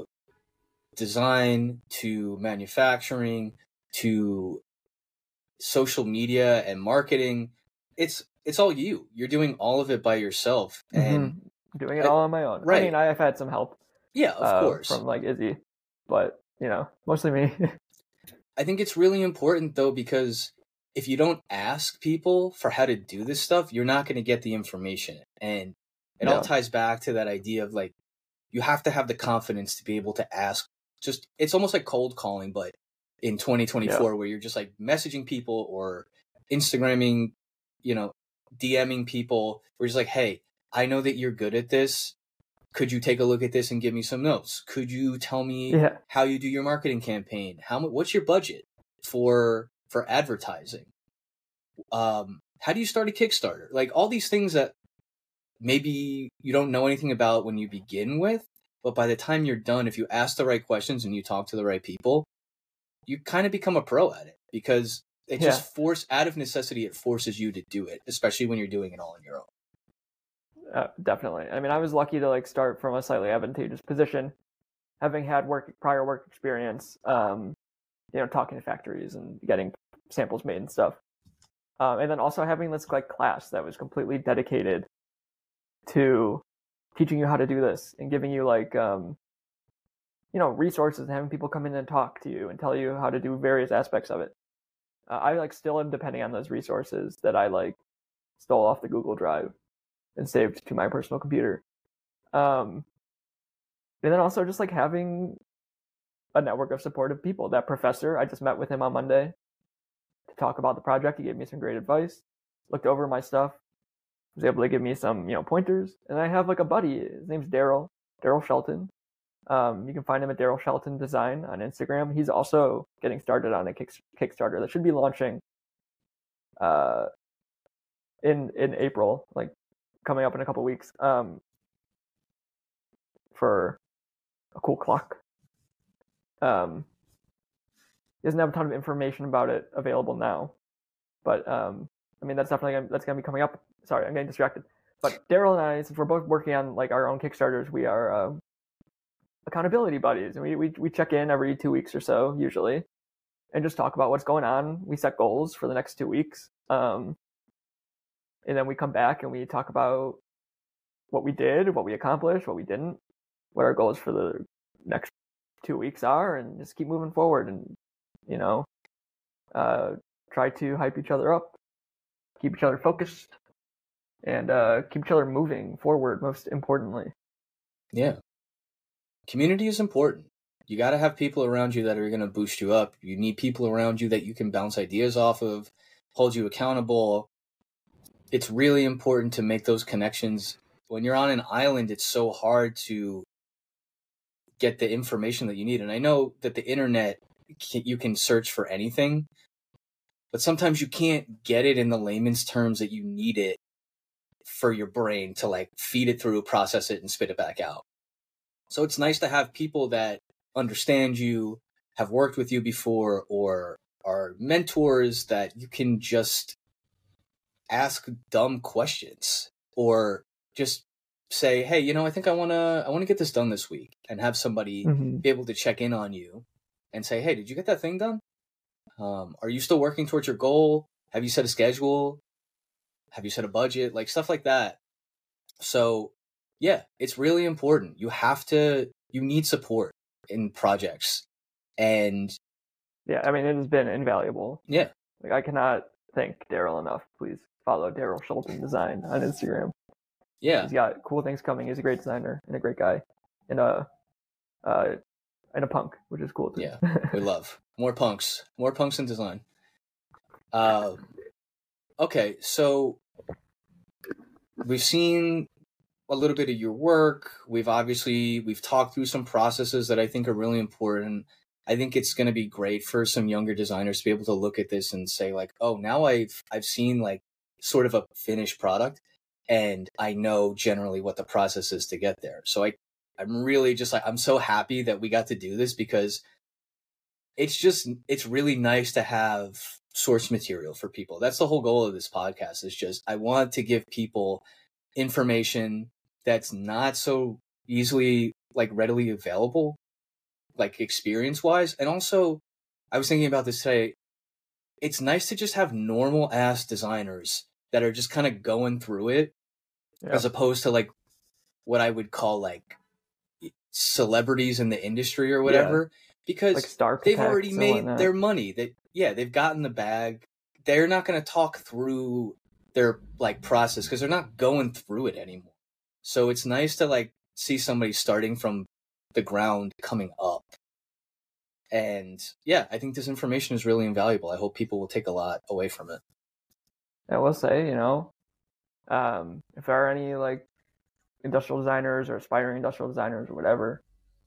design to manufacturing to social media and marketing, it's all you. You're doing all of it by yourself and doing it all on my own. Right. I mean, I've had some help. Yeah, of course. From like Izzy, but mostly me. I think it's really important though, because if you don't ask people for how to do this stuff, you're not going to get the information. And it all ties back to that idea of like, you have to have the confidence to be able to ask. Just, it's almost like cold calling, but in 2024, where you're just like messaging people or Instagramming, DMing people. We're just like, hey, I know that you're good at this. Could you take a look at this and give me some notes? Could you tell me how you do your marketing campaign? What's your budget for advertising? How do you start a Kickstarter? Like all these things that maybe you don't know anything about when you begin with, but by the time you're done, if you ask the right questions and you talk to the right people, you kind of become a pro at it, because it just out of necessity, it forces you to do it, especially when you're doing it all on your own. Definitely. I mean, I was lucky to like start from a slightly advantageous position, having had prior work experience, talking to factories and getting samples made and stuff. And then also having this like class that was completely dedicated to teaching you how to do this and giving you like, resources and having people come in and talk to you and tell you how to do various aspects of it. I like still am depending on those resources that I like stole off the Google Drive and saved to my personal computer. And then also just like having a network of supportive people. That professor, I just met with him on Monday to talk about the project. He gave me some great advice, looked over my stuff, was able to give me some, pointers. And I have like a buddy, his name's Daryl Shelton. You can find him at Daryl Shelton Design on Instagram. He's also getting started on a Kickstarter that should be launching in April, like coming up in a couple weeks, for a cool clock. He doesn't have a ton of information about it available now, but that's gonna be coming up. Sorry, I'm getting distracted. But Daryl and I, since we're both working on like our own Kickstarters, we are accountability buddies, and we check in every 2 weeks or so usually, and just talk about what's going on. We set goals for the next 2 weeks, and then we come back and we talk about what we did, what we accomplished, what we didn't, what our goals for the next 2 weeks are, and just keep moving forward and try to hype each other up, keep each other focused, and keep each other moving forward, most importantly. Yeah. Community is important. You got to have people around you that are going to boost you up. You need people around you that you can bounce ideas off of, hold you accountable, it's really important to make those connections. When you're on an island, it's so hard to get the information that you need. And I know that the internet, you can search for anything, but sometimes you can't get it in the layman's terms that you need it for your brain to like feed it through, process it, and spit it back out. So it's nice to have people that understand you, have worked with you before, or are mentors that you can just ask dumb questions, or just say, hey, you know, I think I want to get this done this week, and have somebody be able to check in on you and say, hey, did you get that thing done? Are you still working towards your goal? Have you set a schedule? Have you set a budget? Like stuff like that. So yeah, it's really important. You need support in projects. And yeah, I mean, it has been invaluable. Yeah. Like, I cannot thank Daryl enough. Please follow Daryl Schulten Design on Instagram. Yeah. He's got cool things coming. He's a great designer and a great guy. And a punk, which is cool too. Yeah. We love more punks in design. Okay, so we've seen a little bit of your work. We've talked through some processes that I think are really important. I think it's going to be great for some younger designers to be able to look at this and say like, oh, now I've seen like sort of a finished product, and I know generally what the process is to get there. So I'm really just like, I'm so happy that we got to do this, because it's really nice to have source material for people. That's the whole goal of this podcast, is just, I want to give people information that's not so easily like readily available, like experience wise. And also, I was thinking about this today. It's nice to just have normal ass designers that are just kind of going through it, as opposed to like what I would call like celebrities in the industry or whatever, because like they've already made their money. They've gotten the bag. They're not going to talk through their like process, because they're not going through it anymore. So it's nice to like see somebody starting from the ground coming up. And yeah, I think this information is really invaluable. I hope people will take a lot away from it. I will say, you know, if there are any like industrial designers or aspiring industrial designers or whatever,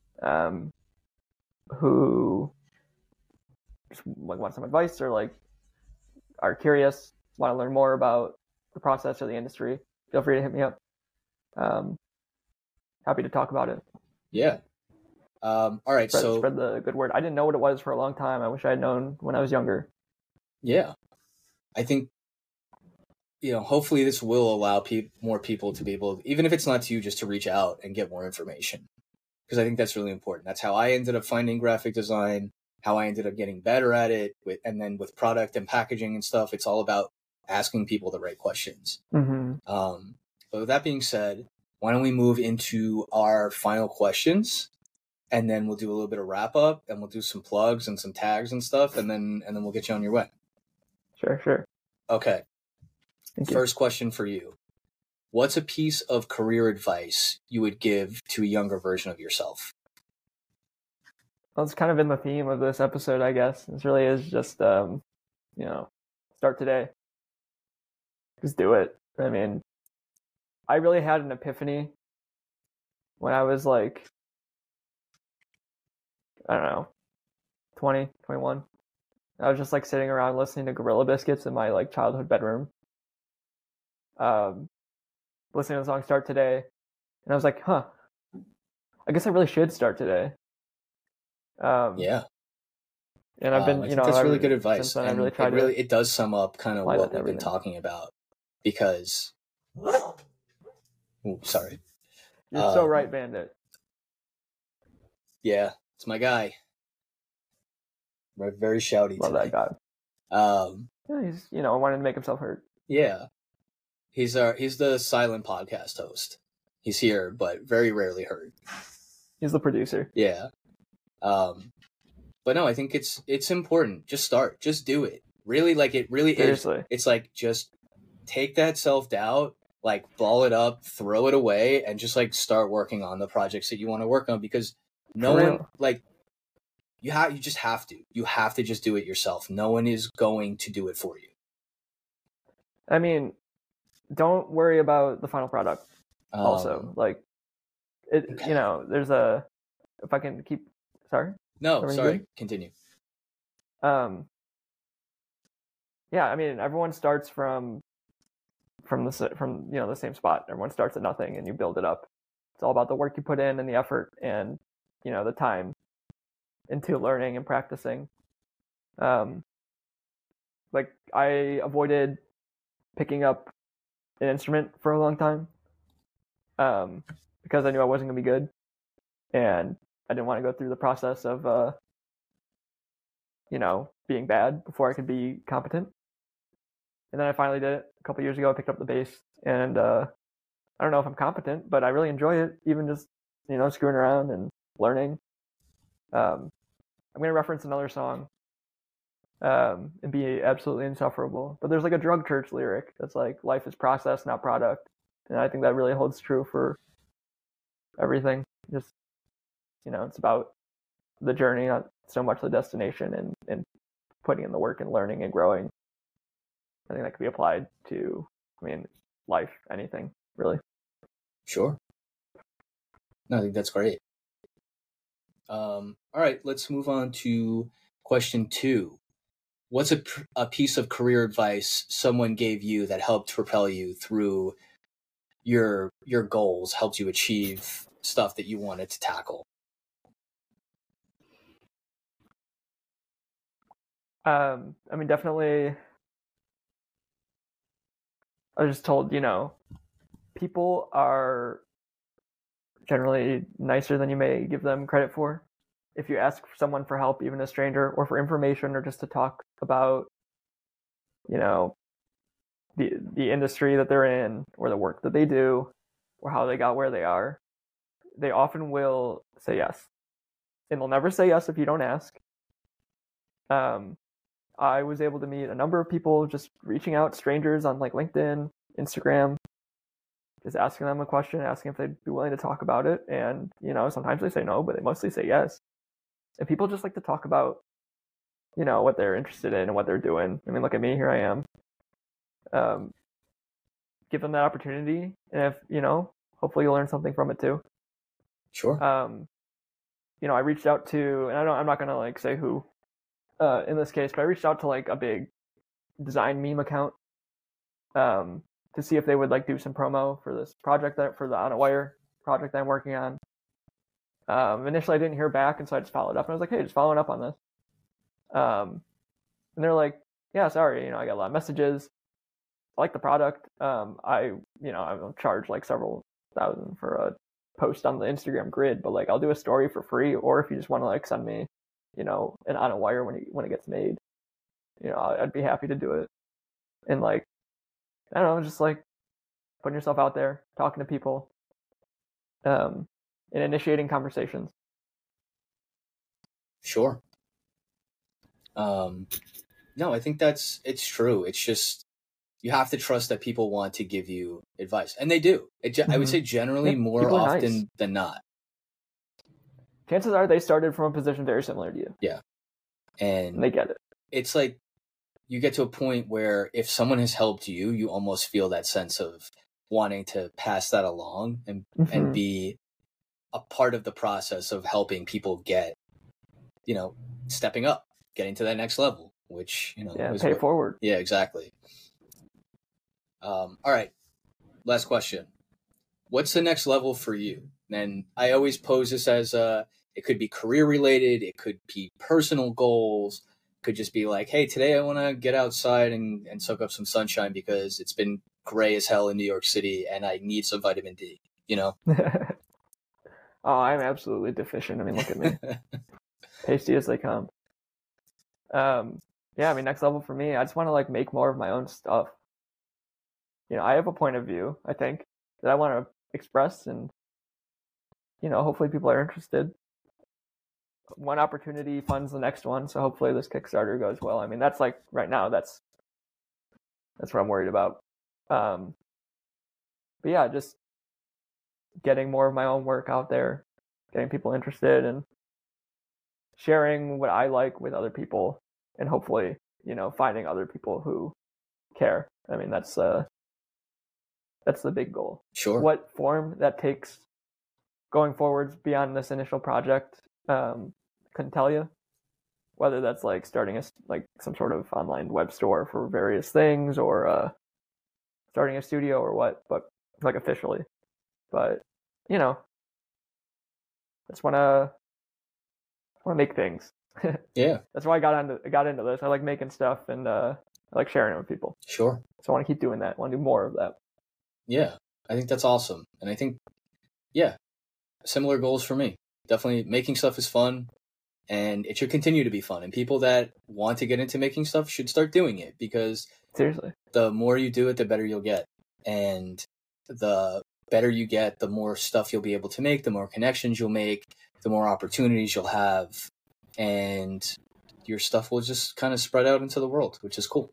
who just like want some advice, or like are curious, want to learn more about the process or the industry, feel free to hit me up. Happy to talk about it. Yeah. All right. Spread the good word. I didn't know what it was for a long time. I wish I had known when I was younger. Yeah. I think, you know, hopefully this will allow more people to be able, even if it's not to you, just to reach out and get more information. Because I think that's really important. That's how I ended up finding graphic design, how I ended up getting better at it, and then with product and packaging and stuff, it's all about asking people the right questions. But with that being said, why don't we move into our final questions, and then we'll do a little bit of wrap up, and we'll do some plugs and some tags and stuff, and then we'll get you on your way. Sure. Okay. Thank you. First question for you. What's a piece of career advice you would give to a younger version of yourself? Well, it's kind of been the theme of this episode, I guess. This really is just, you know, start today. Just do it. I mean, I really had an epiphany when I was like, I don't know, 20, 21. I was just like sitting around listening to Gorilla Biscuits in my like childhood bedroom. Listening to the song Start Today. And I was like, I guess I really should start today. Yeah. And I've been, that's really good advice. And I really tried it does sum up kind of what we've been talking about, because, sorry. You're so right, Bandit. Yeah, it's my guy. We're very shouty Love today. that guy. Yeah, he's, you know, wanted to make himself heard. Yeah. He's the silent podcast host. He's here, but very rarely heard. He's the producer. Yeah. But no, I think it's important. Just start. Just do it. Really, like, it really Seriously. is. It's like, just take that self-doubt, like, ball it up, throw it away, and just like start working on the projects that you want to work on, because no one, like, you just have to. You have to just do it yourself. No one is going to do it for you. I mean, don't worry about the final product. Also, like it, okay. you know, there's a, if I can keep, sorry. No, sorry. Continue. Yeah, I mean, everyone starts from the same spot. Everyone starts at nothing, and you build it up. It's all about the work you put in and the effort and, you know, the time into learning and practicing. Like I avoided picking up an instrument for a long time, because I knew I wasn't gonna be good, and I didn't want to go through the process of, you know, being bad before I could be competent. And then I finally did it a couple years ago. I picked up the bass, and I don't know if I'm competent, but I really enjoy it, even just, you know, screwing around and learning. I'm going to reference another song, and be absolutely insufferable. But there's like a Drug Church lyric that's like, life is process, not product. And I think that really holds true for everything. Just, you know, it's about the journey, not so much the destination, and putting in the work and learning and growing. I think that could be applied to, I mean, life, anything, really. Sure. No, I think that's great. All right, let's move on to question 2. What's a piece of career advice someone gave you that helped propel you through your goals, helped you achieve stuff that you wanted to tackle? I mean, definitely, I was just told, you know, people are generally nicer than you may give them credit for. If you ask someone for help, even a stranger, or for information, or just to talk about, you know, the industry that they're in, or the work that they do, or how they got where they are, they often will say yes. And they'll never say yes if you don't ask. I was able to meet a number of people just reaching out, strangers on like LinkedIn, Instagram, just asking them a question, asking if they'd be willing to talk about it. And, you know, sometimes they say no, but they mostly say yes. And people just like to talk about, you know, what they're interested in and what they're doing. I mean, look at me, here I am. Give them that opportunity. And if, you know, hopefully you'll learn something from it too. Sure. You know, I reached out to, and I'm not going to like say who, in this case, but I reached out to like a big design meme account, to see if they would like do some promo for this project, for the On a Wire project that I'm working on. Initially I didn't hear back, and so I just followed up, and I was like, hey, just following up on this. And they're like, yeah, sorry, you know, I got a lot of messages. I like the product. I don't charge like several thousand for a post on the Instagram grid, but like I'll do a story for free, or if you just want to like send me, you know, an On a Wire when it gets made, you know, I'd be happy to do it. And like, I don't know, just like putting yourself out there, talking to people, and initiating conversations. Sure. No, I think it's true. It's just, you have to trust that people want to give you advice, and they do. I would say generally more often than not. Chances are they started from a position very similar to you. Yeah. And they get it. It's like, you get to a point where if someone has helped you, you almost feel that sense of wanting to pass that along and be a part of the process of helping people get, you know, stepping up, getting to that next level, which, you know, pay forward. Yeah, exactly. All right. Last question. What's the next level for you? And I always pose this as it could be career related. It could be personal goals. Could just be like, hey, today I want to get outside and soak up some sunshine because it's been gray as hell in New York City and I need some vitamin D, you know? Oh, I'm absolutely deficient. I mean, look at me. Pasty as they come. Yeah, I mean, next level for me, I just want to like make more of my own stuff. You know, I have a point of view, I think, that I want to express, and, you know, hopefully people are interested. One opportunity funds the next one, so hopefully this Kickstarter goes well. I mean, that's like right now, that's what I'm worried about. But yeah, just getting more of my own work out there, getting people interested, and sharing what I like with other people, and hopefully, you know, finding other people who care. I mean, that's That's the big goal. Sure. What form that takes going forwards beyond this initial project, couldn't tell you. Whether that's like starting some sort of online web store for various things, or starting a studio or what, but like officially. But you know, just wanna make things. Yeah. That's why I got into this. I like making stuff, and I like sharing it with people. Sure. So I want to keep doing that. I want to do more of that. Yeah, I think that's awesome. And I think, yeah, similar goals for me. Definitely making stuff is fun, and it should continue to be fun. And people that want to get into making stuff should start doing it, because seriously, the more you do it, the better you'll get. And the better you get, the more stuff you'll be able to make, the more connections you'll make, the more opportunities you'll have. And your stuff will just kind of spread out into the world, which is cool.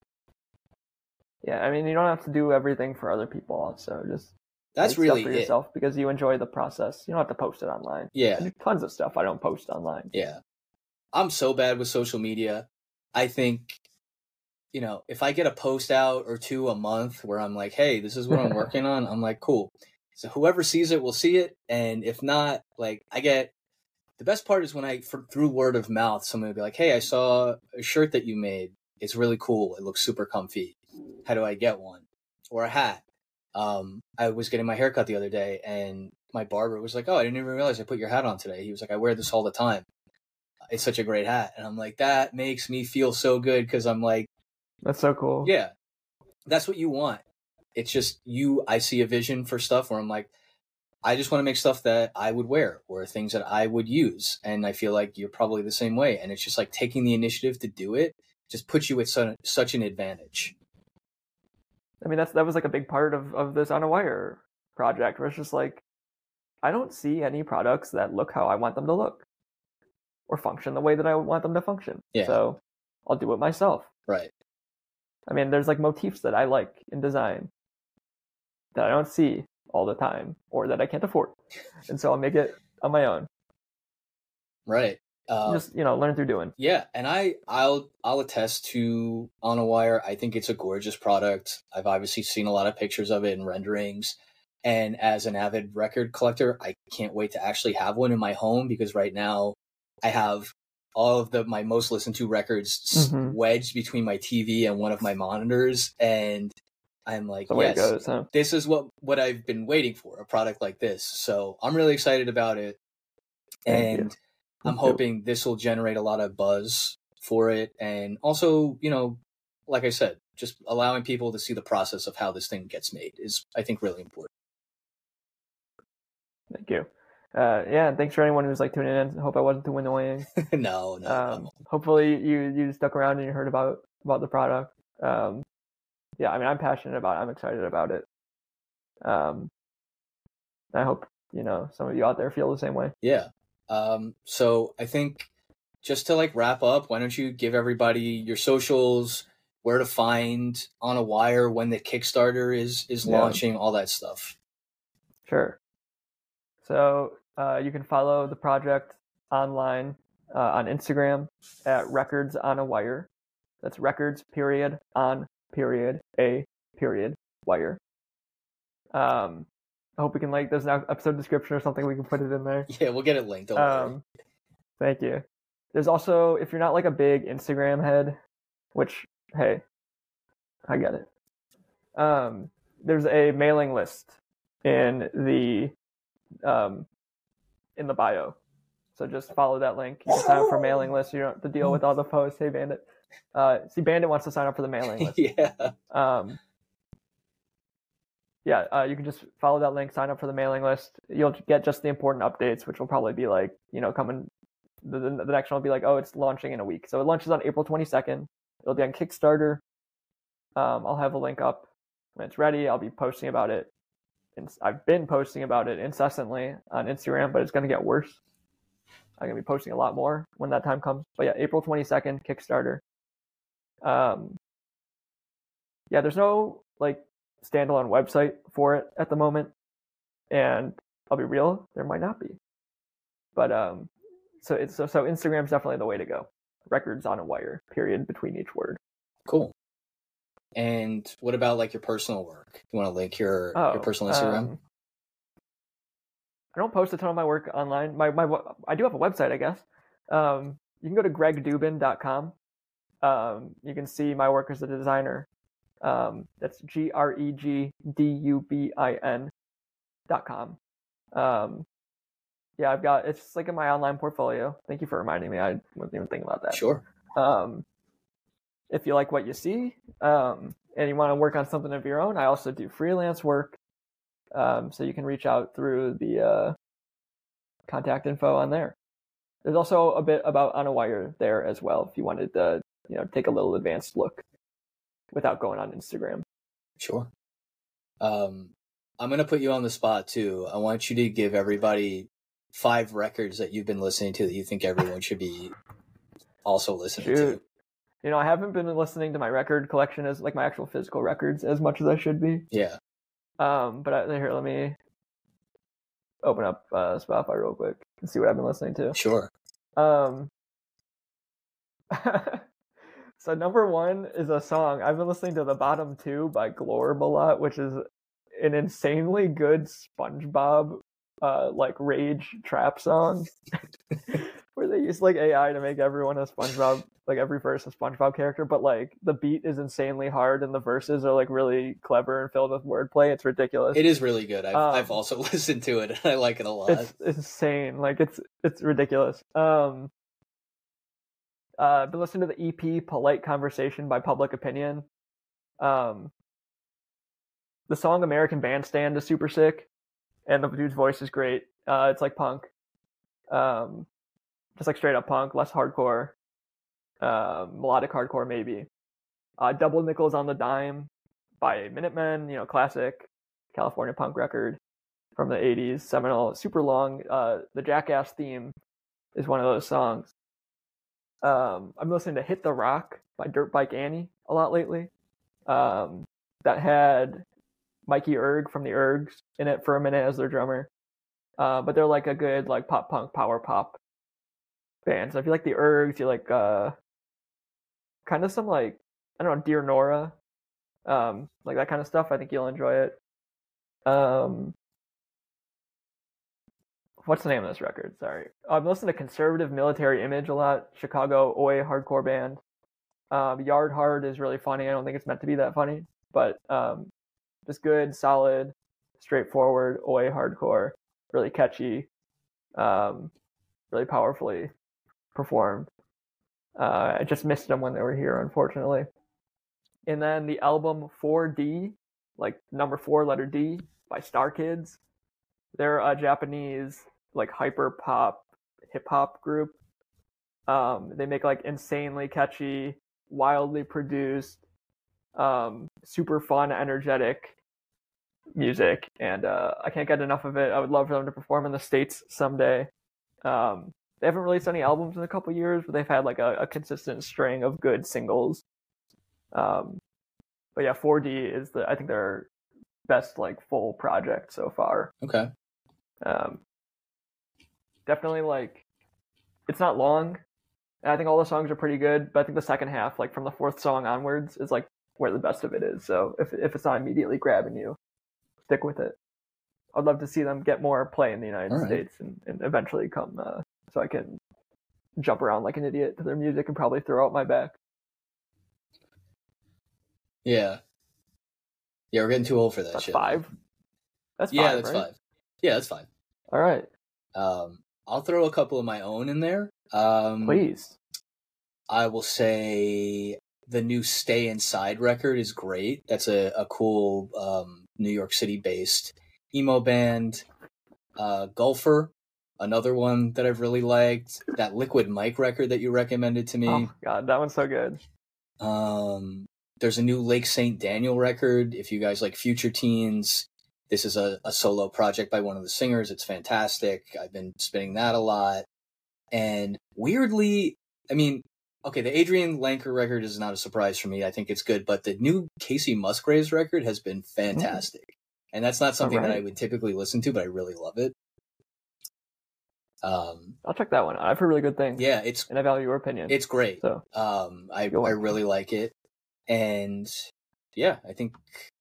Yeah, I mean, you don't have to do everything for other people. Also, just that's make really stuff for yourself, because you enjoy the process. You don't have to post it online. Yeah, I do tons of stuff I don't post online. Yeah, I'm so bad with social media. I think, if I get a post out or two a month where I'm like, hey, this is what I'm working on, I'm like, cool. So whoever sees it will see it, and if not, like, the best part is when through word of mouth, someone will be like, hey, I saw a shirt that you made. It's really cool. It looks super comfy. How do I get one? Or a hat. I was getting my haircut the other day, and my barber was like, oh, I didn't even realize I put your hat on today. He was like, I wear this all the time. It's such a great hat. And I'm like, that makes me feel so good, because I'm like, that's so cool. Yeah, that's what you want. It's just I see a vision for stuff where I'm like, I just want to make stuff that I would wear, or things that I would use. And I feel like you're probably the same way. And it's just like taking the initiative to do it just puts you at such an advantage. I mean, that was like a big part of this On a Wire project, where it's just like, I don't see any products that look how I want them to look, or function the way that I want them to function. Yeah. So I'll do it myself. Right. I mean, there's like motifs that I like in design that I don't see all the time, or that I can't afford, and so I'll make it on my own. Right. Just learn through doing. Yeah, and I'll attest to On a Wire. I think it's a gorgeous product. I've obviously seen a lot of pictures of it and renderings, and as an avid record collector, I can't wait to actually have one in my home, because right now I have all of my most listened to records wedged between my TV and one of my monitors, and I'm like, yes, goes, huh? This is what I've been waiting for, a product like this. So I'm really excited about it, and I'm hoping this will generate a lot of buzz for it. And also, like I said, just allowing people to see the process of how this thing gets made is, I think, really important. Thank you. Yeah, thanks for anyone who's like tuning in. I hope I wasn't too annoying. No. Hopefully you stuck around and you heard about the product. Yeah, I mean, I'm passionate about it. I'm excited about it. I hope, some of you out there feel the same way. Yeah. So I think just to wrap up, why don't you give everybody your socials, where to find On a Wire, when the Kickstarter is launching, all that stuff. Sure. So you can follow the project online on Instagram at Records on a Wire. That's records, period, on, period, a, period, wire. I hope we can there's an episode description or something, we can put it in there. Yeah, we'll get it linked. Don't worry. Thank you. There's also, if you're not like a big Instagram head, which, hey, I get it. There's a mailing list in the bio. So just follow that link. You can sign up for a mailing list. You don't have to deal with all the posts. Hey, Bandit. See, Bandit wants to sign up for the mailing list. Yeah. You can just follow that link, sign up for the mailing list. You'll get just the important updates, which will probably be coming. The next one will be oh, it's launching in a week. So it launches on April 22nd. It'll be on Kickstarter. I'll have a link up when it's ready. I'll be posting about it. And I've been posting about it incessantly on Instagram, but it's going to get worse. I'm going to be posting a lot more when that time comes. But yeah, April 22nd, Kickstarter. There's no standalone website for it at the moment, and I'll be real, there might not be, but so Instagram's definitely the way to go. Records on a Wire, period, between each word. Cool. And what about like your personal work? You want to link your personal Instagram? I don't post a ton of my work online. I do have a website, I guess. You can go to gregdubin.com. You can see my work as a designer. That's GREGDUBIN.com. Yeah, it's just like in my online portfolio. Thank you for reminding me. I wasn't even thinking about that. Sure. If you like what you see, and you want to work on something of your own, I also do freelance work. So you can reach out through the contact info on there. There's also a bit about On a Wire there as well, if you wanted to, take a little advanced look without going on Instagram. Sure. I'm going to put you on the spot too. I want you to give everybody 5 records that you've been listening to that you think everyone should be also listening to. I haven't been listening to my record collection as like my actual physical records as much as I should be. Yeah. But here, let me open up Spotify real quick and see what I've been listening to. Sure. So number 1 is a song. I've been listening to The Bottom 2 by Glorb a lot, which is an insanely good SpongeBob like rage trap song where they use like AI to make everyone a SpongeBob, like every verse a SpongeBob character, but like the beat is insanely hard and the verses are like really clever and filled with wordplay. It's ridiculous. It is really good. I've also listened to it and I like it a lot. It's insane. Like it's ridiculous. I've been listening to the EP Polite Conversation by Public Opinion. The song American Bandstand is super sick, and the dude's voice is great. It's like punk. Just like straight up punk, less hardcore. Melodic hardcore maybe. Double Nickels on the Dime by Minutemen, classic California punk record from the 80s, seminal, super long. The Jackass theme is one of those songs. I'm listening to Hit the Rock by Dirt Bike Annie a lot lately. That had Mikey Erg from the Ergs in it for a minute as their drummer. But they're like a good like pop punk power pop band. So if you like the Ergs, you like kind of some like, I don't know, Dear Nora, like that kind of stuff, I think you'll enjoy it. What's the name of this record? Sorry. I'm listening to Conservative Military Image a lot. Chicago Oi hardcore band. Yard Hard is really funny. I don't think it's meant to be that funny, but just good, solid, straightforward Oi hardcore. Really catchy. Really powerfully performed. I just missed them when they were here, unfortunately. And then the album 4D, like number 4, letter D, by Star Kids. They're a Japanese like hyper pop hip hop group. They make like insanely catchy, wildly produced, super fun, energetic music, and I can't get enough of it. I would love for them to perform in the States someday. They haven't released any albums in a couple years, but they've had like a consistent string of good singles. But yeah, 4D is I think their best like full project so far. Okay. Definitely like, it's not long, and I think all the songs are pretty good, but I think the second half, like from the 4th song onwards, is like where the best of it is. So if it's not immediately grabbing you, stick with it. I'd love to see them get more play in the United States and eventually come so I can jump around like an idiot to their music and probably throw out my back. Yeah, we're getting too old for that. That's shit. 5. That's 5. Yeah, that's right? 5. Yeah, that's 5. All right. I'll throw a couple of my own in there. Please. I will say the new Stay Inside record is great. That's a cool New York City based emo band. Gulfer, another one that I've really liked. That Liquid Mike record that you recommended to me. Oh god, that one's so good. There's a new Lake St. Daniel record. If you guys like Future Teens, this is a solo project by one of the singers. It's fantastic. I've been spinning that a lot. And weirdly, I mean, okay, the Adrian Lanker record is not a surprise for me. I think it's good. But the new Casey Musgraves record has been fantastic. And that's not something that I would typically listen to, but I really love it. I'll check that one out. I've heard really good things. Yeah, and I value your opinion. It's great. So I really like it. And yeah, I think,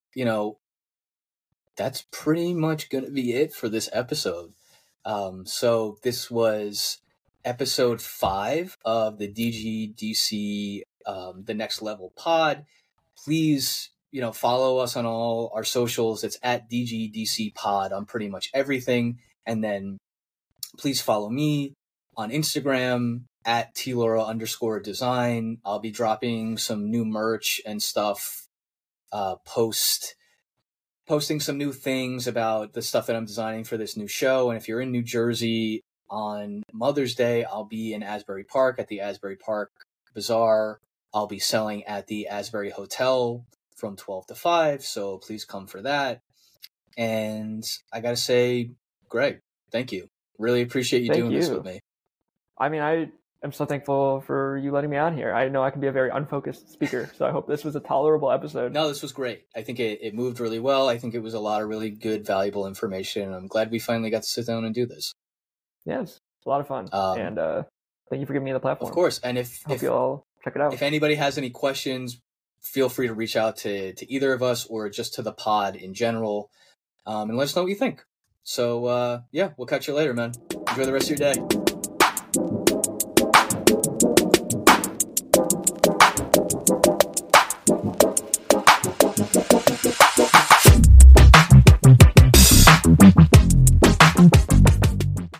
that's pretty much going to be it for this episode. So this was episode 5 of the DGDC, the Next Level Pod. Please, follow us on all our socials. It's at DGDC Pod on pretty much everything. And then please follow me on Instagram at @TLaura_design. I'll be dropping some new merch and stuff, posting some new things about the stuff that I'm designing for this new show. And if you're in New Jersey on Mother's Day, I'll be in Asbury Park at the Asbury Park Bazaar. I'll be selling at the Asbury Hotel from 12 to 5. So please come for that. And I got to say, Greg, thank you. Really appreciate you doing this with me. I mean, I am so thankful for you letting me on here. I know I can be a very unfocused speaker, so I hope this was a tolerable episode. No, this was great. I think it moved really well. I think it was a lot of really good, valuable information. I'm glad we finally got to sit down and do this. Yes, it's a lot of fun. And thank you for giving me the platform. Of course. And if you all check it out. If anybody has any questions, feel free to reach out to either of us or just to the pod in general, and let us know what you think. So, we'll catch you later, man. Enjoy the rest of your day.